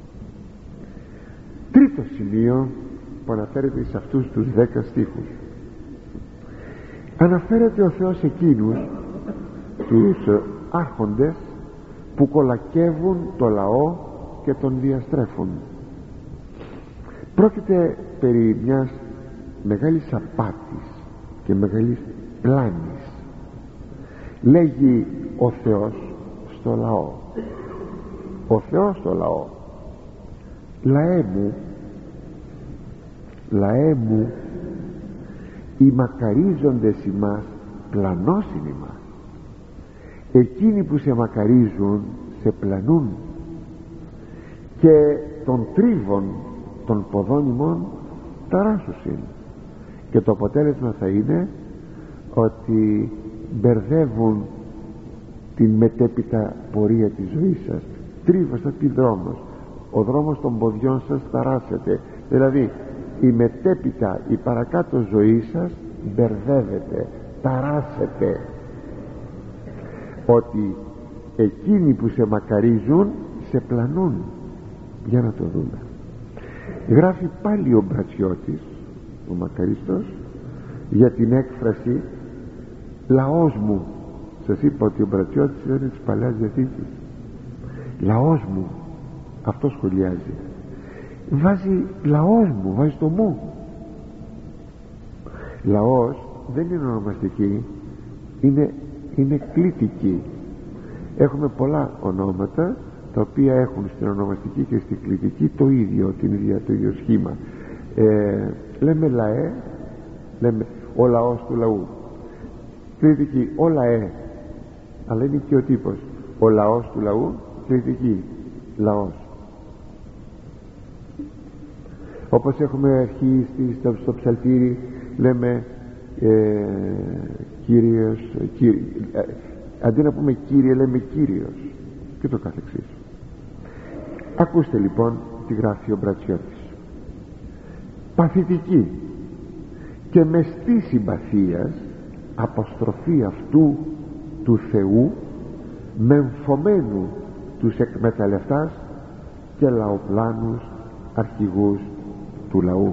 Τρίτο σημείο που αναφέρεται σε αυτούς τους δέκα στίχους, αναφέρεται ο Θεός εκείνους τους άρχοντες που κολακεύουν το λαό και τον διαστρέφουν. Πρόκειται περί μιας μεγάλης απάτης και μεγάλης πλάνης. Λέγει ο Θεός στο λαό, ο Θεός στο λαό, λαέ μου, λαέ μου, οι μακαρίζοντες ημάς πλανώσιν ημάς. Εκείνοι που σε μακαρίζουν σε πλανούν, και των τρίβων των ποδών ημών ταράσουσιν. Και το αποτέλεσμα θα είναι ότι μπερδεύουν την μετέπειτα πορεία της ζωής σας. Τρίβος απ' δρόμος, ο δρόμος των ποδιών σας ταράσσεται, δηλαδή η μετέπειτα, η παρακάτω ζωή σας μπερδεύεται, ταράσσεται. Ότι εκείνοι που σε μακαρίζουν σε πλανούν. Για να το δούμε. Γράφει πάλι ο Μπρατσιώτης, ο μακαρίστος, για την έκφραση λαός μου. Σας είπα ότι ο Μπρατσιώτης είναι της Παλαιάς Διαθήκης. Λαός μου, αυτό σχολιάζει. Βάζει λαός μου, βάζει το μου. Λαός δεν είναι ονομαστική, είναι, είναι κλητική. Έχουμε πολλά ονόματα τα οποία έχουν στην ονομαστική και στην κλητική το ίδιο, την ίδια, το ίδιο σχήμα. ε, λέμε λαέ, λέμε ο λαός του λαού. Κλητική, ο λαέ, αλλά είναι και ο τύπος, ο λαός του λαού, κλητική, λαός. Όπως έχουμε αρχίσει στο, στο ψαλτήρι, λέμε ε, Κύριος, κύρι, ε, αντί να πούμε Κύριε λέμε Κύριος, και το καθεξής. Ακούστε λοιπόν τι γράφει ο Μπρατσιώτης. Παθητική και μεστή συμπαθίας αποστροφή αυτού του Θεού, μεμφωμένου τους εκμεταλλευτάς και λαοπλάνους αρχηγούς του λαού.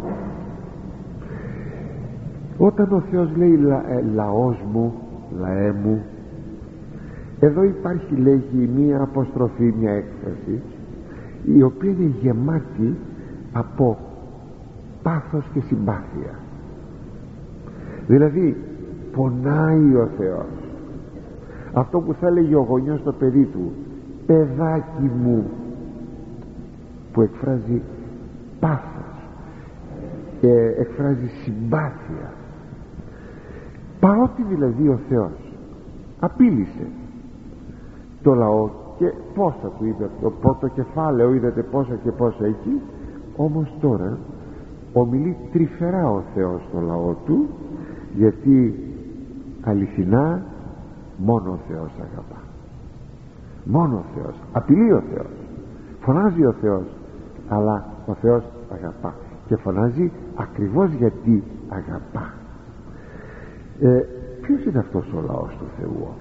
Όταν ο Θεός λέει λα, ε, λαός μου, λαέ μου, εδώ υπάρχει, λέγει, μία αποστροφή, μία έκφραση η οποία είναι γεμάτη από πάθος και συμπάθεια. Δηλαδή πονάει ο Θεός. Αυτό που θα έλεγε ο γονιός στο παιδί του, παιδάκι μου, που εκφράζει πάθος και εκφράζει συμπάθεια. Παρότι δηλαδή ο Θεός απείλησε το λαό, και πόσα του είπε, το πρώτο κεφάλαιο είδατε πόσα και πόσα εκεί, όμως τώρα ομιλεί τρυφερά ο Θεός στο λαό του, γιατί αληθινά μόνο ο Θεός αγαπά. Μόνο ο Θεός, απειλεί ο Θεός, φωνάζει ο Θεός, αλλά ο Θεός αγαπά, και φωνάζει ακριβώς γιατί αγαπά. ε, Ποιος είναι αυτός ο λαός του Θεού όμως?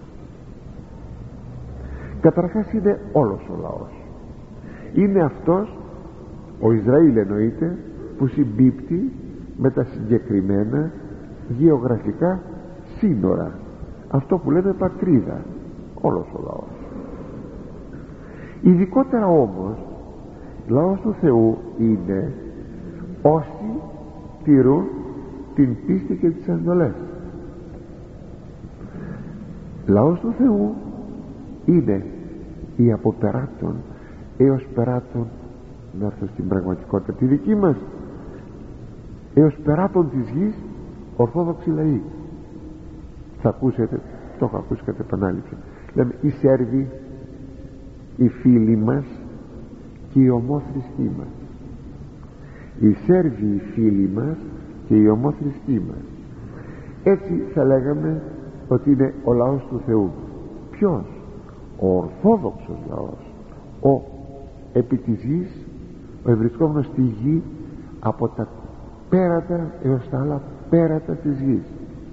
Καταρχάς είναι όλος ο λαός. Είναι αυτός ο Ισραήλ, εννοείται, που συμπίπτει με τα συγκεκριμένα γεωγραφικά σύνορα, αυτό που λέμε πατρίδα, όλος ο λαός. Ειδικότερα όμως λαός του Θεού είναι όσοι τηρούν την πίστη και τις εντολές. Λαός του Θεού είναι οι από περάτων έως περάτων, να έρθω στην πραγματικότητα τη δική μας, έως περάτων της γης ορθόδοξοι λαοί. Θα ακούσετε, το έχω ακούσει κατά επανάληψη, λέμε οι Σέρβοι, οι φίλοι μας και οι ομόθρησκοί μας. Οι Σέρβοι οι φίλοι μας και οι ομόθρησκοί μας. Έτσι θα λέγαμε ότι είναι ο λαός του Θεού. Ποιος? Ο ορθόδοξος λαός, ο επί της γης, ο ευρισκόμενος στη γη από τα πέρατα έως τα άλλα πέρατα της γης.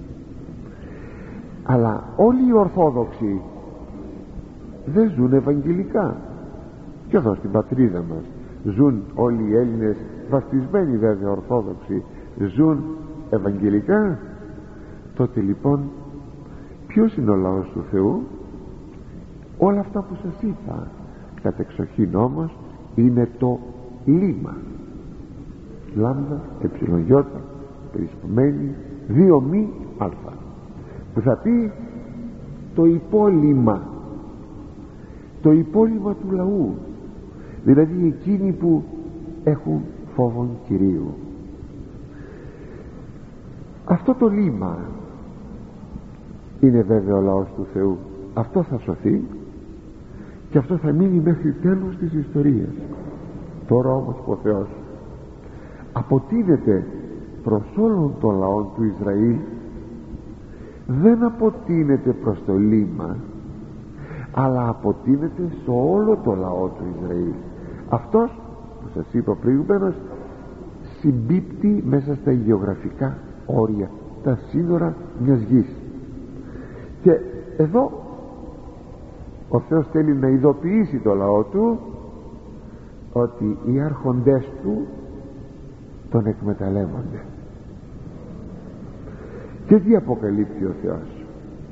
Αλλά όλοι οι Ορθόδοξοι δεν ζουν ευαγγελικά. Και εδώ στην πατρίδα μας ζουν όλοι οι Έλληνες, βαφτισμένοι βέβαια Ορθόδοξοι, ζουν ευαγγελικά. Τότε λοιπόν ποιος είναι ο λαός του Θεού? Όλα αυτά που σας είπα. Κατεξοχήν όμως είναι το λίμα, λάμδα, εψιλογιώτα, περισπομένη, δύο μη αλφα, που θα πει το υπόλοιμα, το υπόλοιμα του λαού, δηλαδή εκείνοι που έχουν φόβον Κυρίου. Αυτό το λίμα είναι βέβαια ο λαός του Θεού. Αυτό θα σωθεί και αυτό θα μείνει μέχρι τέλος της ιστορίας. Τώρα όμως ο Θεός αποτείνεται προς όλων των λαών του Ισραήλ, δεν αποτείνεται προς το λίμα, αλλά αποτείνεται σε όλο το λαό του Ισραήλ. Αυτός που σας είπα προηγουμένως συμπίπτει μέσα στα γεωγραφικά όρια, τα σύνορα μιας γης. Και εδώ ο Θεός θέλει να ειδοποιήσει το λαό του ότι οι άρχοντές του τον εκμεταλλεύονται. Και τι αποκαλύπτει ο Θεός?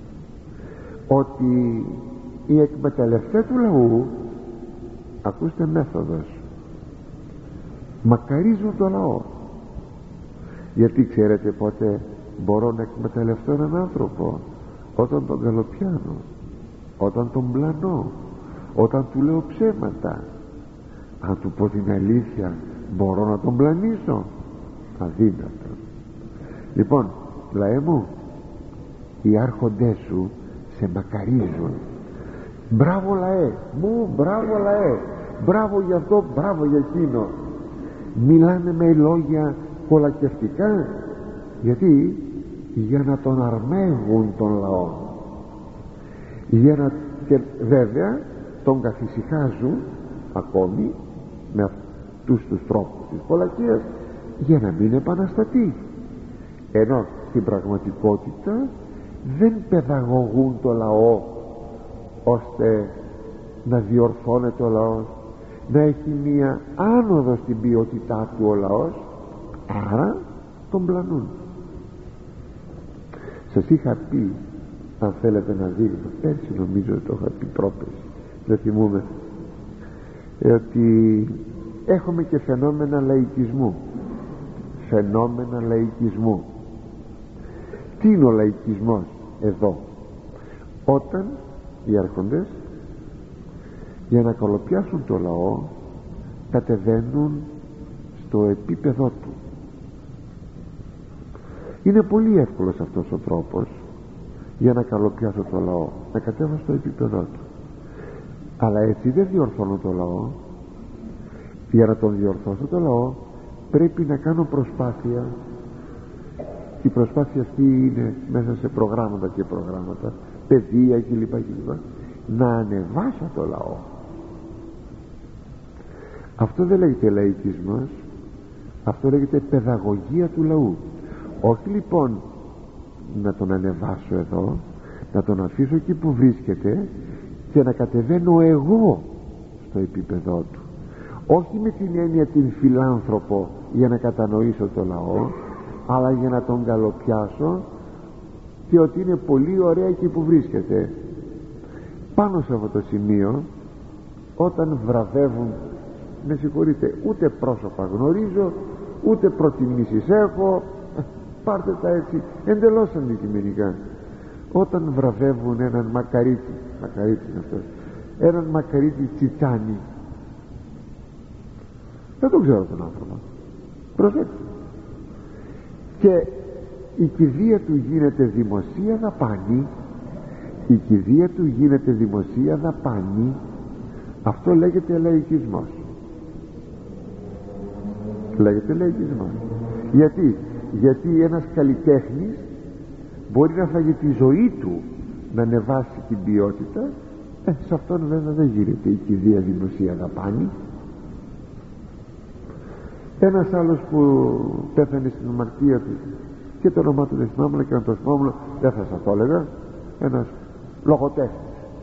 Ότι οι εκμεταλλευτές του λαού, ακούστε μέθοδος, μακαρίζουν το λαό. Γιατί ξέρετε πότε μπορώ να εκμεταλλευτώ έναν άνθρωπο? Όταν τον καλοπιάνω, όταν τον πλανώ, όταν του λέω ψέματα. Αν του πω την αλήθεια, μπορώ να τον πλανήσω? Αδύνατο. Λοιπόν, λαέ μου, οι άρχοντές σου σε μακαρίζουν. Μπράβο λαέ μου, μπράβο λαέ, μπράβο για αυτό, μπράβο για εκείνο. Μιλάνε με λόγια κολακευτικά. Γιατί? Για να τον αρμέγουν τον λαό, για να... και βέβαια τον καθησυχάζουν ακόμη με αυτούς τους τρόπους της κολακίας, για να μην επαναστατεί. Ενώ στην πραγματικότητα δεν παιδαγωγούν το λαό ώστε να διορθώνεται ο λαός, να έχει μία άνοδο στην ποιότητά του ο λαός, άρα τον πλανούν. Σας είχα πει, αν θέλετε να δείγμα, πέρσι νομίζω το είχα πει, πρόπερσι, δεν θυμούμαι, ότι έχουμε και φαινόμενα λαϊκισμού. Φαινόμενα λαϊκισμού. Τι είναι ο λαϊκισμός εδώ? Όταν οι άρχοντες για να καλοπιάσουν το λαό κατεβαίνουν στο επίπεδό του. Είναι πολύ εύκολος αυτός ο τρόπος για να καλοπιάσω το λαό, να κατέβω στο επίπεδό του. Αλλά έτσι δεν διορθώνω το λαό. Για να τον διορθώσω το λαό πρέπει να κάνω προσπάθεια. Η προσπάθεια αυτή είναι μέσα σε προγράμματα και προγράμματα, παιδεία κλπ, κλπ, να ανεβάσω το λαό. Αυτό δεν λέγεται λαϊκισμός, αυτό λέγεται παιδαγωγία του λαού. Όχι λοιπόν να τον ανεβάσω εδώ, να τον αφήσω εκεί που βρίσκεται και να κατεβαίνω εγώ στο επίπεδό του. Όχι με την έννοια την φιλάνθρωπο για να κατανοήσω το λαό, αλλά για να τον καλοπιάσω και ότι είναι πολύ ωραία εκεί που βρίσκεται. Πάνω σε αυτό το σημείο, όταν βραβεύουν, με συγχωρείτε, ούτε πρόσωπα γνωρίζω, ούτε προτιμήσεις έχω, πάρτε τα έτσι εντελώς αντικειμενικά. Όταν βραβεύουν έναν μακαρίτη, μακαρίτη είναι αυτός, έναν μακαρίτη Τσιτσάνι, δεν τον ξέρω τον άνθρωπο, προσέξτε, και η κηδεία του γίνεται δημοσία δαπάνη, η κηδεία του γίνεται δημοσία δαπάνη. Αυτό λέγεται λαϊκισμός. Λέγεται λαϊκισμός. Γιατί? Γιατί ένας καλλιτέχνης μπορεί να φάγει τη ζωή του να ανεβάσει την ποιότητα. ε, σε αυτόν βέβαια δεν γίνεται η κηδεία δημοσία δαπάνη. Ένας άλλος που πέθανε στην αμαρτία του και το όνομά του δεν θυμάμαι και να το θυμάμαι δεν θα σας το έλεγα, ένας λογοτέχνης,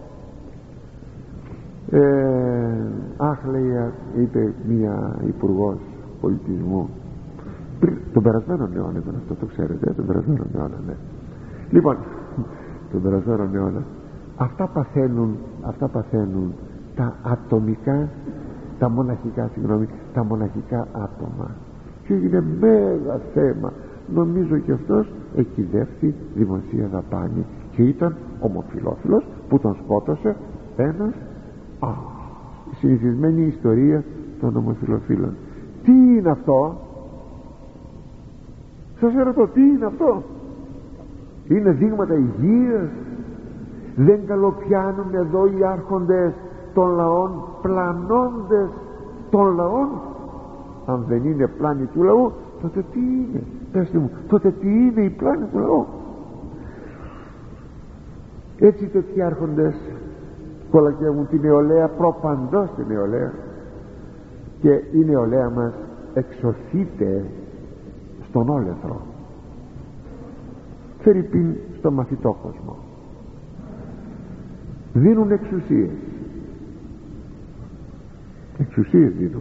ε, αχ λέει, είπε μία υπουργός πολιτισμού πριν, τον περασμένο αιώνα, αυτό το ξέρετε, τον περασμένο αιώνα, ναι. Λοιπόν, τον περασμένο αιώνα αυτά παθαίνουν, αυτά παθαίνουν τα ατομικά, τα μοναχικά, συγγνώμη, τα μοναχικά άτομα, και είναι μέγα θέμα. Νομίζω και αυτός εκηδεύθη δημοσία δαπάνη και ήταν ομοφυλόφιλος που τον σκότωσε ένας, α, η συνηθισμένη ιστορία των ομοφυλοφίλων. Τι είναι αυτό? Σας ερωτώ, τι είναι αυτό? Είναι δείγματα υγείας? Δεν καλοπιάνουν εδώ οι άρχοντες των λαών, πλανώντες των λαών? Αν δεν είναι πλάνη του λαού, τότε τι είναι? Πέστε μου, τότε τι είναι η πλάνη του λαού? Έτσι τέτοιοι άρχοντες κολακεύουν την νεολαία, προπαντός την νεολαία, και η νεολαία μας εξωθείται στον όλεθρο, φερειπίν στο μαθητό κόσμο. Δίνουν εξουσίες, εξουσίες δίνουν.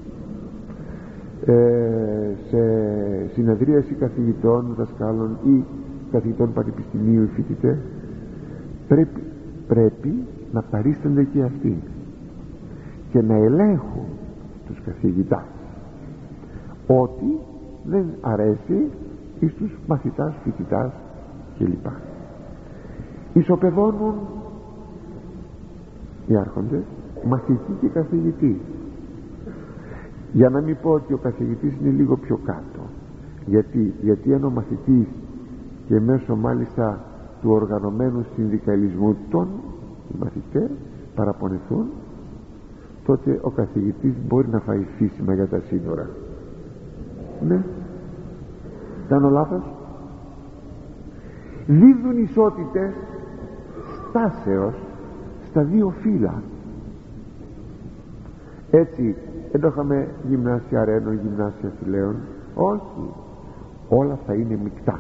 Ε, σε συνεδρίαση καθηγητών, δασκάλων ή καθηγητών πανεπιστημίου ή φοιτητές, πρέπει, πρέπει να παρίστανται και αυτοί και να ελέγχουν τους καθηγητάς ότι δεν αρέσει εις τους μαθητάς, φοιτητάς κλπ. Ισοπεδώνουν οι άρχοντες μαθητή και καθηγητή, για να μην πω ότι ο καθηγητής είναι λίγο πιο κάτω. Γιατί, γιατί αν ο μαθητής και μέσω μάλιστα του οργανωμένου συνδικαλισμού των μαθητές παραπονεθούν, τότε ο καθηγητής μπορεί να φάει φύσιμα για τα σύνορα. Ναι, κάνω λάθος? Δίδουν ισότητες στάσεως στα δύο φύλλα. Έτσι εδώ είχαμε γυμνάσια Ρένων, γυμνάσια Φιλέων. Όχι, όλα θα είναι μεικτά.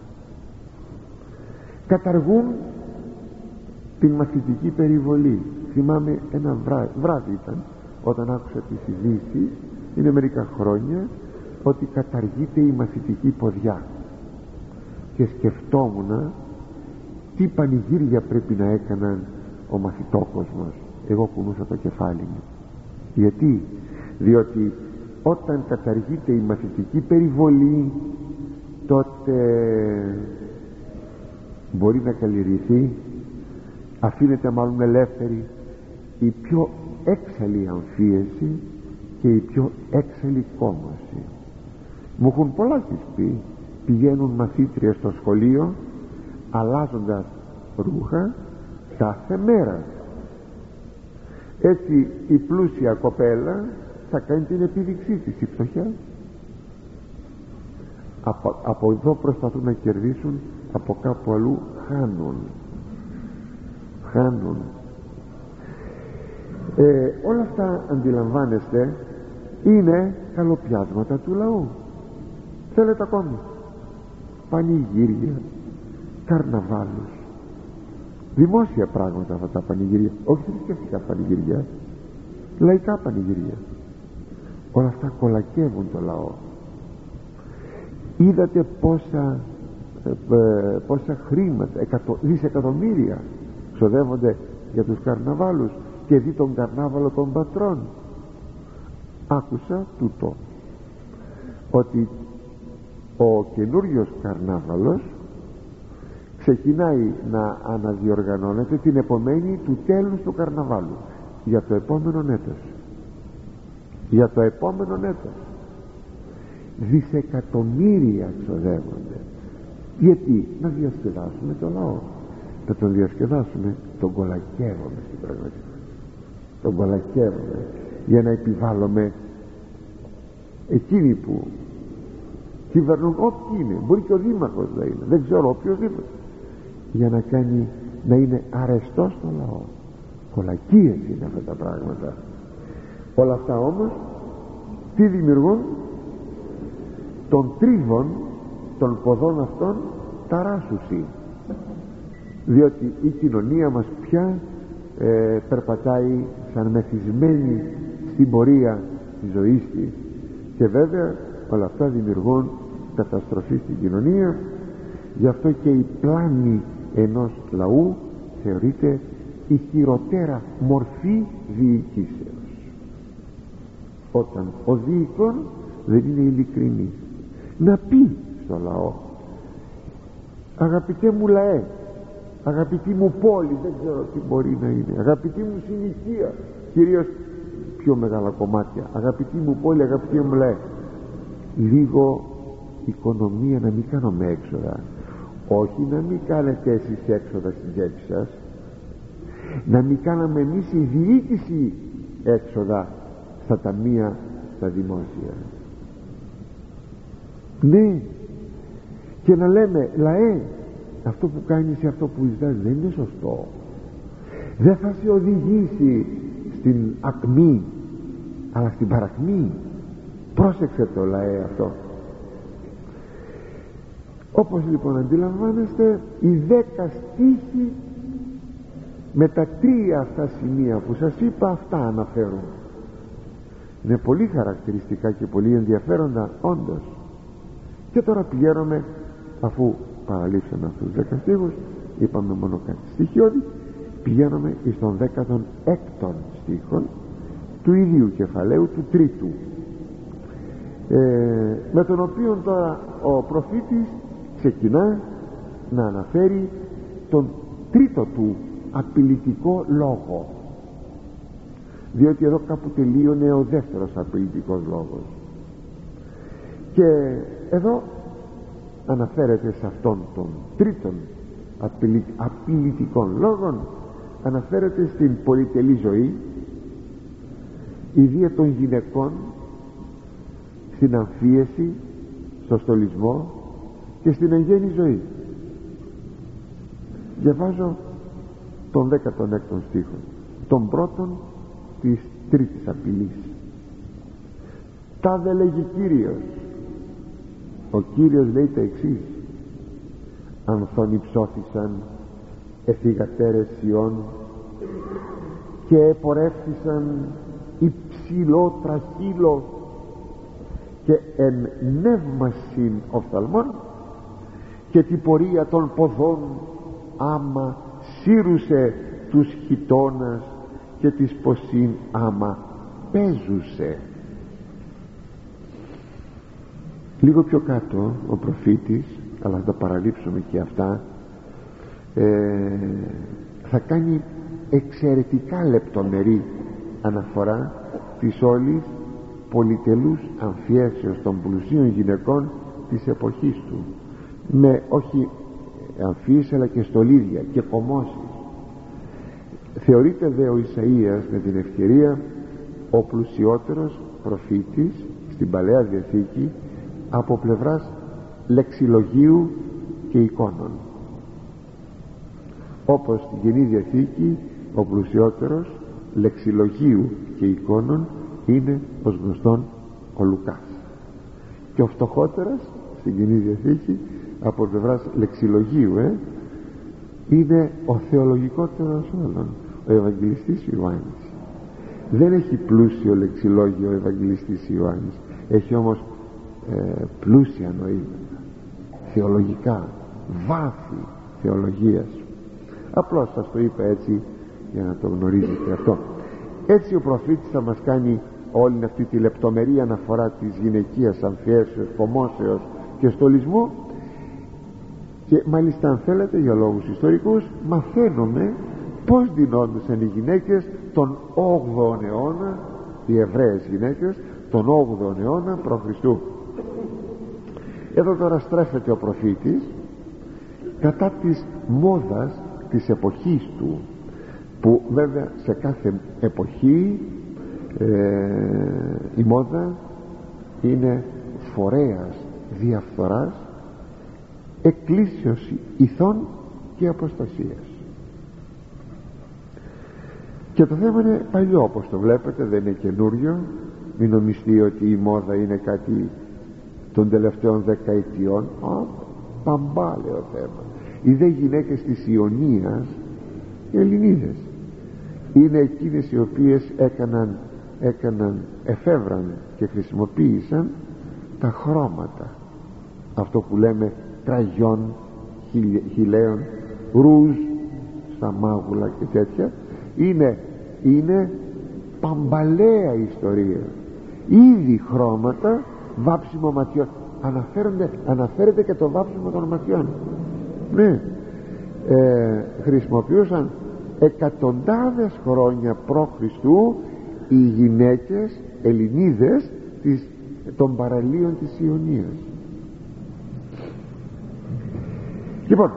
Καταργούν την μαθητική περιβολή. Θυμάμαι ένα βράδυ, βράδυ ήταν, όταν άκουσα τις ειδήσεις, είναι μερικά χρόνια, ότι καταργείται η μαθητική ποδιά, και σκεφτόμουν τι πανηγύρια πρέπει να έκαναν ο μαθητόκοσμος. Εγώ κουνούσα το κεφάλι μου. Γιατί? Διότι όταν καταργείται η μαθητική περιβολή, τότε μπορεί να καλλιεργηθεί, αφήνεται μάλλον ελεύθερη η πιο έξαλλη αμφίεση και η πιο έξαλλη κόμωση. Μου έχουν πολλά πει, πηγαίνουν μαθήτρια στο σχολείο αλλάζοντας ρούχα κάθε μέρα. Έτσι η πλούσια κοπέλα θα κάνει την επίδειξή της, η φτωχιά από, από εδώ προσπαθούν να κερδίσουν, από κάπου αλλού χάνουν χάνουν ε, όλα αυτά, αντιλαμβάνεστε, είναι καλοπιάσματα του λαού. Θέλετε ακόμη πανηγύρια, καρναβάλους, δημόσια πράγματα αυτά τα πανηγύρια, όχι θρησκευτικά πανηγύρια, λαϊκά πανηγύρια. Όλα αυτά κολακεύουν το λαό. Είδατε πόσα ε, ε, πόσα χρήματα, εκατο, δισεκατομμύρια ξοδεύονται για τους καρναβάλους, και δει τον καρνάβαλο των πατρών. Άκουσα τούτο, ότι ο καινούριος καρνάβαλος ξεκινάει να αναδιοργανώνεται την επομένη του τέλους του καρναβάλου, για το επόμενο έτος, για το επόμενο έτος. Δισεκατομμύρια ξοδεύονται. Γιατί? Να διασκεδάσουμε το λαό. Να τον διασκεδάσουμε, τον κολακεύουμε στην πραγματικότητα. Τον κολακεύουμε για να επιβάλλουμε εκείνοι που κυβερνούν, όποιοι είναι, μπορεί και ο δήμαρχος να είναι, δεν ξέρω, οποιοσδήποτε, για να κάνει, να είναι αρεστός στο λαό. Κολακίες είναι αυτά τα πράγματα. Όλα αυτά όμως τι δημιουργούν? Των τρίβων των ποδών αυτών ταράσουσι, διότι η κοινωνία μας πια ε, περπατάει σαν μεθυσμένη στην πορεία της ζωής της, και βέβαια όλα αυτά δημιουργούν καταστροφή στην κοινωνία. Γι' αυτό και η πλάνη ενός λαού θεωρείται η χειροτέρα μορφή διοικήσεως, όταν ο διοικών δεν είναι ειλικρινής. Να πει στο λαό, αγαπητέ μου λαέ, αγαπητή μου πόλη, δεν ξέρω τι μπορεί να είναι, αγαπητή μου συνοικία, κυρίως πιο μεγάλα κομμάτια, αγαπητή μου πόλη, αγαπητή μου λαέ, λίγο οικονομία, να μην κάνουμε έξοδα. Όχι να μην κάνετε εσείς έξοδα στην τσέπη σας, να μην κάναμε εμείς η διοίκηση έξοδα στα ταμεία, στα δημόσια. Ναι, και να λέμε, λαέ, αυτό που κάνεις ή αυτό που ζητάς δεν είναι σωστό, δεν θα σε οδηγήσει στην ακμή αλλά στην παρακμή. Πρόσεξε το λαέ αυτό. Όπως λοιπόν αντιλαμβάνεστε, οι δέκα στίχοι με τα τρία αυτά σημεία που σας είπα, αυτά αναφέρουν. Είναι πολύ χαρακτηριστικά και πολύ ενδιαφέροντα όντως. Και τώρα πηγαίνουμε, αφού παραλείψαμε αυτούς τους δέκα στίχους, είπαμε μόνο κάτι στοιχειώδη, πηγαίνουμε στον δέκατον έκτον στίχον του ίδιου κεφαλαίου, του τρίτου, ε, με τον οποίο τώρα ο προφήτης ξεκινά να αναφέρει τον τρίτο του απειλητικό λόγο, διότι εδώ κάπου τελείωνε ο δεύτερος απειλητικός λόγος, και εδώ αναφέρεται σε αυτόν τον τρίτον απειλη, απειλητικών λόγων, αναφέρεται στην πολυτελή ζωή, ιδία των γυναικών, στην αμφίεση, στο στολισμό και στην εγγένη ζωή. Διαβάζω τον δέκατον έκτον στίχο, τον πρώτον της τρίτης απειλής. Τα δε λέγει Κύριος. Ο Κύριος λέει τα εξής: ανθών υψώθησαν εφηγατέρες Σιών και επορεύθησαν υψηλό τραχύλο και εν νεύμασιν οφθαλμών, και την πορεία των ποδών άμα σύρουσε τους χιτώνας και της ποσίν άμα παίζουσε. Λίγο πιο κάτω ο προφήτης, αλλά θα τα παραλείψουμε και αυτά, ε, θα κάνει εξαιρετικά λεπτομερή αναφορά της όλης πολυτελούς αμφιέσεως των πλουσίων γυναικών της εποχής του, με όχι αμφίες αλλά και στολίδια και κομμώσεις. Θεωρείται δε ο Ισαΐας με την ευκαιρία ο πλουσιότερος προφήτης στην Παλαιά Διαθήκη από πλευράς λεξιλογίου και εικόνων, όπως στην Καινή Διαθήκη ο πλουσιότερος λεξιλογίου και εικόνων είναι ως γνωστόν ο Λουκάς, και ο φτωχότερος στην Καινή Διαθήκη από πλευράς λεξιλογίου ε, είναι ο θεολογικότερος όλων, ο Ευαγγελιστής Ιωάννης. Δεν έχει πλούσιο λεξιλόγιο ο Ευαγγελιστής Ιωάννης, έχει όμως ε, πλούσια νοήματα θεολογικά, βάθη θεολογίας. Απλώς σας το είπα έτσι για να το γνωρίζετε αυτό. Έτσι ο προφήτης θα μας κάνει όλη αυτή τη λεπτομερή αναφορά της γυναικείας αμφιέσεως, κομμώσεως και στολισμού, και μάλιστα αν θέλετε για λόγους ιστορικούς μαθαίνουμε πως ντυνόντουσαν οι γυναίκες τον όγδοο αιώνα, οι Εβραίες γυναίκες τον όγδοο αιώνα π.Χ. Εδώ τώρα στρέφεται ο προφήτης κατά της μόδας της εποχής του, που βέβαια σε κάθε εποχή ε, η μόδα είναι φορέας διαφθοράς, εκκλήσεως ηθών και αποστασίας. Και το θέμα είναι παλιό, όπως το βλέπετε, δεν είναι καινούριο. Μην νομιστεί ότι η μόδα είναι κάτι των τελευταίων δεκαετιών. Α, παμπάλαιο θέμα. Οι δε γυναίκες της Ιωνίας, οι Ελληνίδες, είναι εκείνες οι οποίες έκαναν, έκαναν εφεύραν και χρησιμοποίησαν τα χρώματα, αυτό που λέμε κραγιόν, χιλέων, ρούζ στα μάγουλα και τέτοια. Είναι, είναι παμπαλαία ιστορία. Ήδη χρώματα, βάψιμο ματιών, αναφέρονται, αναφέρεται και το βάψιμο των ματιών. Ναι, ε, χρησιμοποιούσαν εκατοντάδες χρόνια π.Χ. οι γυναίκες Ελληνίδες της, των παραλίων της Ιωνίας. Λοιπόν,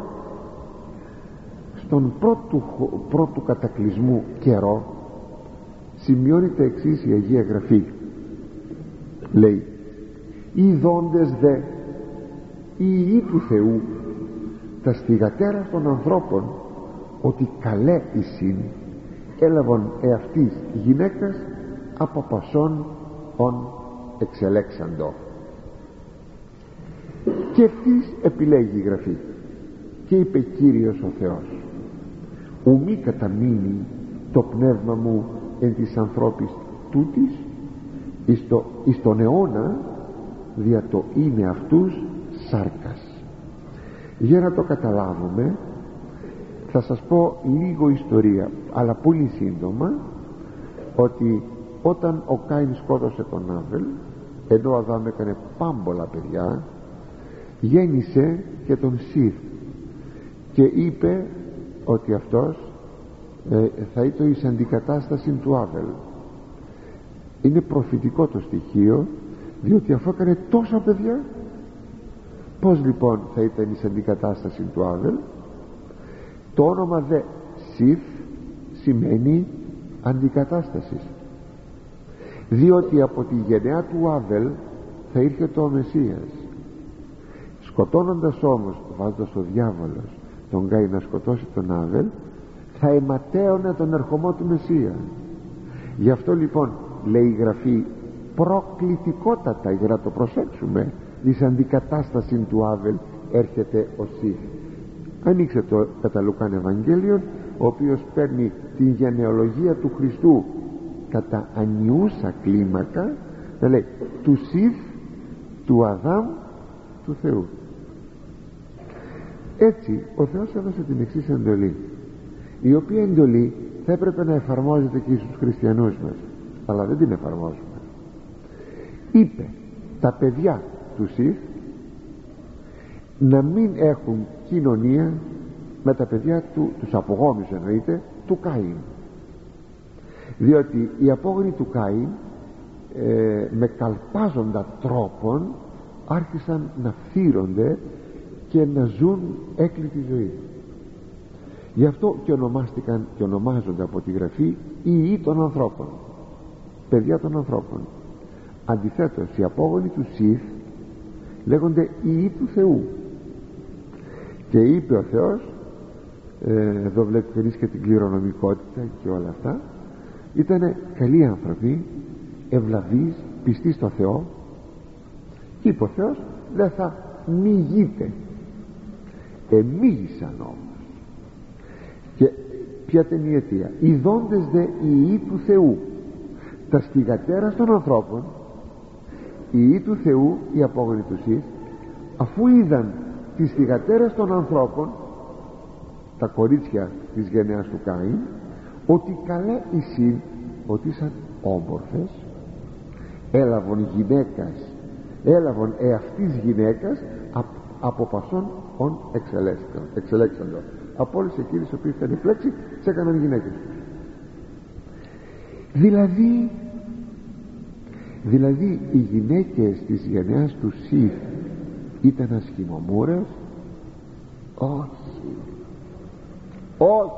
στον πρώτου, πρώτου κατακλυσμού καιρό σημειώνει τα εξής η Αγία Γραφή. Λέει: οι δόντες δε οι ιοί του Θεού τα στιγατέρα των ανθρώπων, ότι καλέ εισήν έλαβον εαυτής γυναίκας από πασών ον εξελέξαντο. Και ευθύς επιλέγει η Γραφή και είπε Κύριος ο Θεός: ου μη καταμείνει το πνεύμα μου εν της ανθρώπης τούτης, εις, το, εις τον αιώνα δια το είναι αυτούς σάρκας. Για να το καταλάβουμε θα σας πω λίγο ιστορία, αλλά πολύ σύντομα, ότι όταν ο Κάιν σκότωσε τον Άβελ, ενώ ο Αδάμ έκανε πάμπολα παιδιά, γέννησε και τον Σιθ και είπε ότι αυτός ε, θα ήταν εις αντικατάσταση του Άβελ. Είναι προφητικό το στοιχείο, διότι αφού έκανε τόσα παιδιά, πως λοιπόν θα ήταν εις αντικατάσταση του Άβελ? Το όνομα δε Σιθ σημαίνει αντικατάσταση, διότι από τη γενεά του Άβελ θα ήρθε ο Μεσσίας. Σκοτώνοντας όμως, βάζοντας ο διάβολος τον Κάιν να σκοτώσει τον Άβελ, θα αιματαίωνε τον ερχομό του Μεσσία. Γι' αυτό λοιπόν λέει η Γραφή προκλητικότατα, για να το προσέξουμε, εις αντικατάσταση του Άβελ έρχεται ο Σιθ. Ανοίξτε το κατά Λουκάν Ευαγγέλιο, ο οποίος παίρνει την γενεολογία του Χριστού κατά ανιούσα κλίμακα, να λέει του Σιθ, του Αδάμ, του Θεού. Έτσι ο Θεός έδωσε την εξής εντολή, η οποία εντολή θα έπρεπε να εφαρμόζεται και στους χριστιανούς μας, αλλά δεν την εφαρμόζουμε. Είπε τα παιδιά του Σιθ να μην έχουν κοινωνία με τα παιδιά του, τους απογόνους εννοείται, του Κάιν, διότι οι απόγονοι του Κάιν ε, με καλπάζοντα τρόπον άρχισαν να φθύρονται και να ζουν έκλητη ζωή. Γι' αυτό και ονομάστηκαν και ονομάζονται από τη Γραφή οι ιοί των ανθρώπων, παιδιά των ανθρώπων. Αντιθέτως οι απόγονοι του Σιθ λέγονται οι ιοί του Θεού. Και είπε ο Θεός, ε, εδώ βλέπει κανείς και την κληρονομικότητα και όλα αυτά, ήτανε καλοί άνθρωποι, ευλαβείς, πιστοί στο Θεό, και είπε ο Θεός δεν θα μηγείτε. Εμίγησαν όμως. Και ποια ήταν η αιτία? Οι δόντες δε οι ιοί του Θεού, τα στιγατέρα των ανθρώπων, οι ιοί του Θεού, οι απόγονοι του Σιθ, αφού είδαν τις θυγατέρες των ανθρώπων, τα κορίτσια της γενεάς του Κάιν, ότι καλέ εισήν, ότι ήσαν όμορφες, έλαβον γυναίκας, έλαβον εαυτής γυναίκας από πασόν ον εξελέξαντο. Από όλες εκείνες οι οποίες ήταν επιλέξει, σε έκαναν γυναίκες. Δηλαδή δηλαδή οι γυναίκες της γενεάς του Σιθ ήταν ασχημομούρες? Όχι, όχι.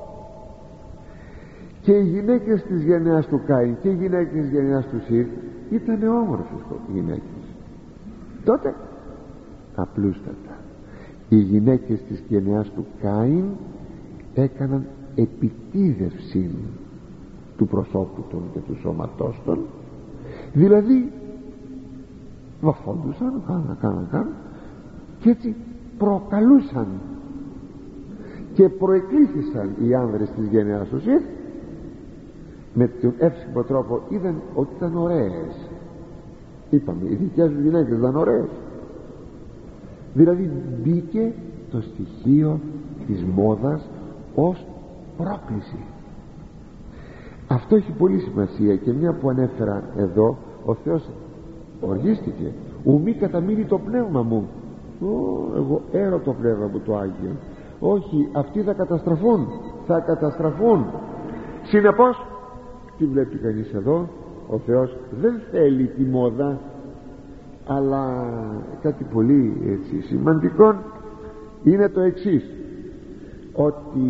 Και οι γυναίκες της γενιάς του Κάιν και οι γυναίκες της γενιάς του Σιθ ήταν όμορφες γυναίκες τότε, απλούστατα. Οι γυναίκες της γενιάς του Κάιν έκαναν επιτίδευση του προσώπου των και του σώματός των, δηλαδή βαφόντουσαν, κάναν, κάναν, κάναν και έτσι προκαλούσαν και προεκλήθησαν οι άνδρες της γενιάς του Σιθ. Με τον εύσχυμο τρόπο είδαν ότι ήταν ωραίες. Είπαμε, οι δικές τους γυναίκες ήταν ωραίες. Δηλαδή μπήκε το στοιχείο της μόδας ως πρόκληση. Αυτό έχει πολύ σημασία. Και μια που ανέφερα εδώ, ο Θεός οργίστηκε, ου μη καταμείνει το πνεύμα μου. Ω, εγώ έρω το πνεύμα μου το Άγιο. Όχι, αυτοί θα καταστραφούν, θα καταστραφούν. Συνεπώς, τι βλέπει κανείς εδώ? Ο Θεός δεν θέλει τη μόδα, αλλά κάτι πολύ έτσι σημαντικό είναι το εξής, ότι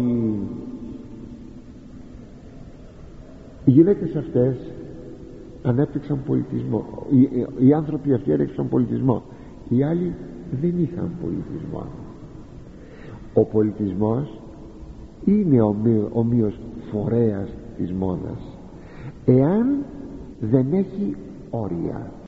οι γυναίκες αυτές ανέπτυξαν πολιτισμό. οι, οι, οι άνθρωποι αυτοί ανέπτυξαν πολιτισμό, οι άλλοι δεν είχαν πολιτισμό. Ο πολιτισμός είναι ομοίως φορέας της μόδας, εάν δεν έχει όρια.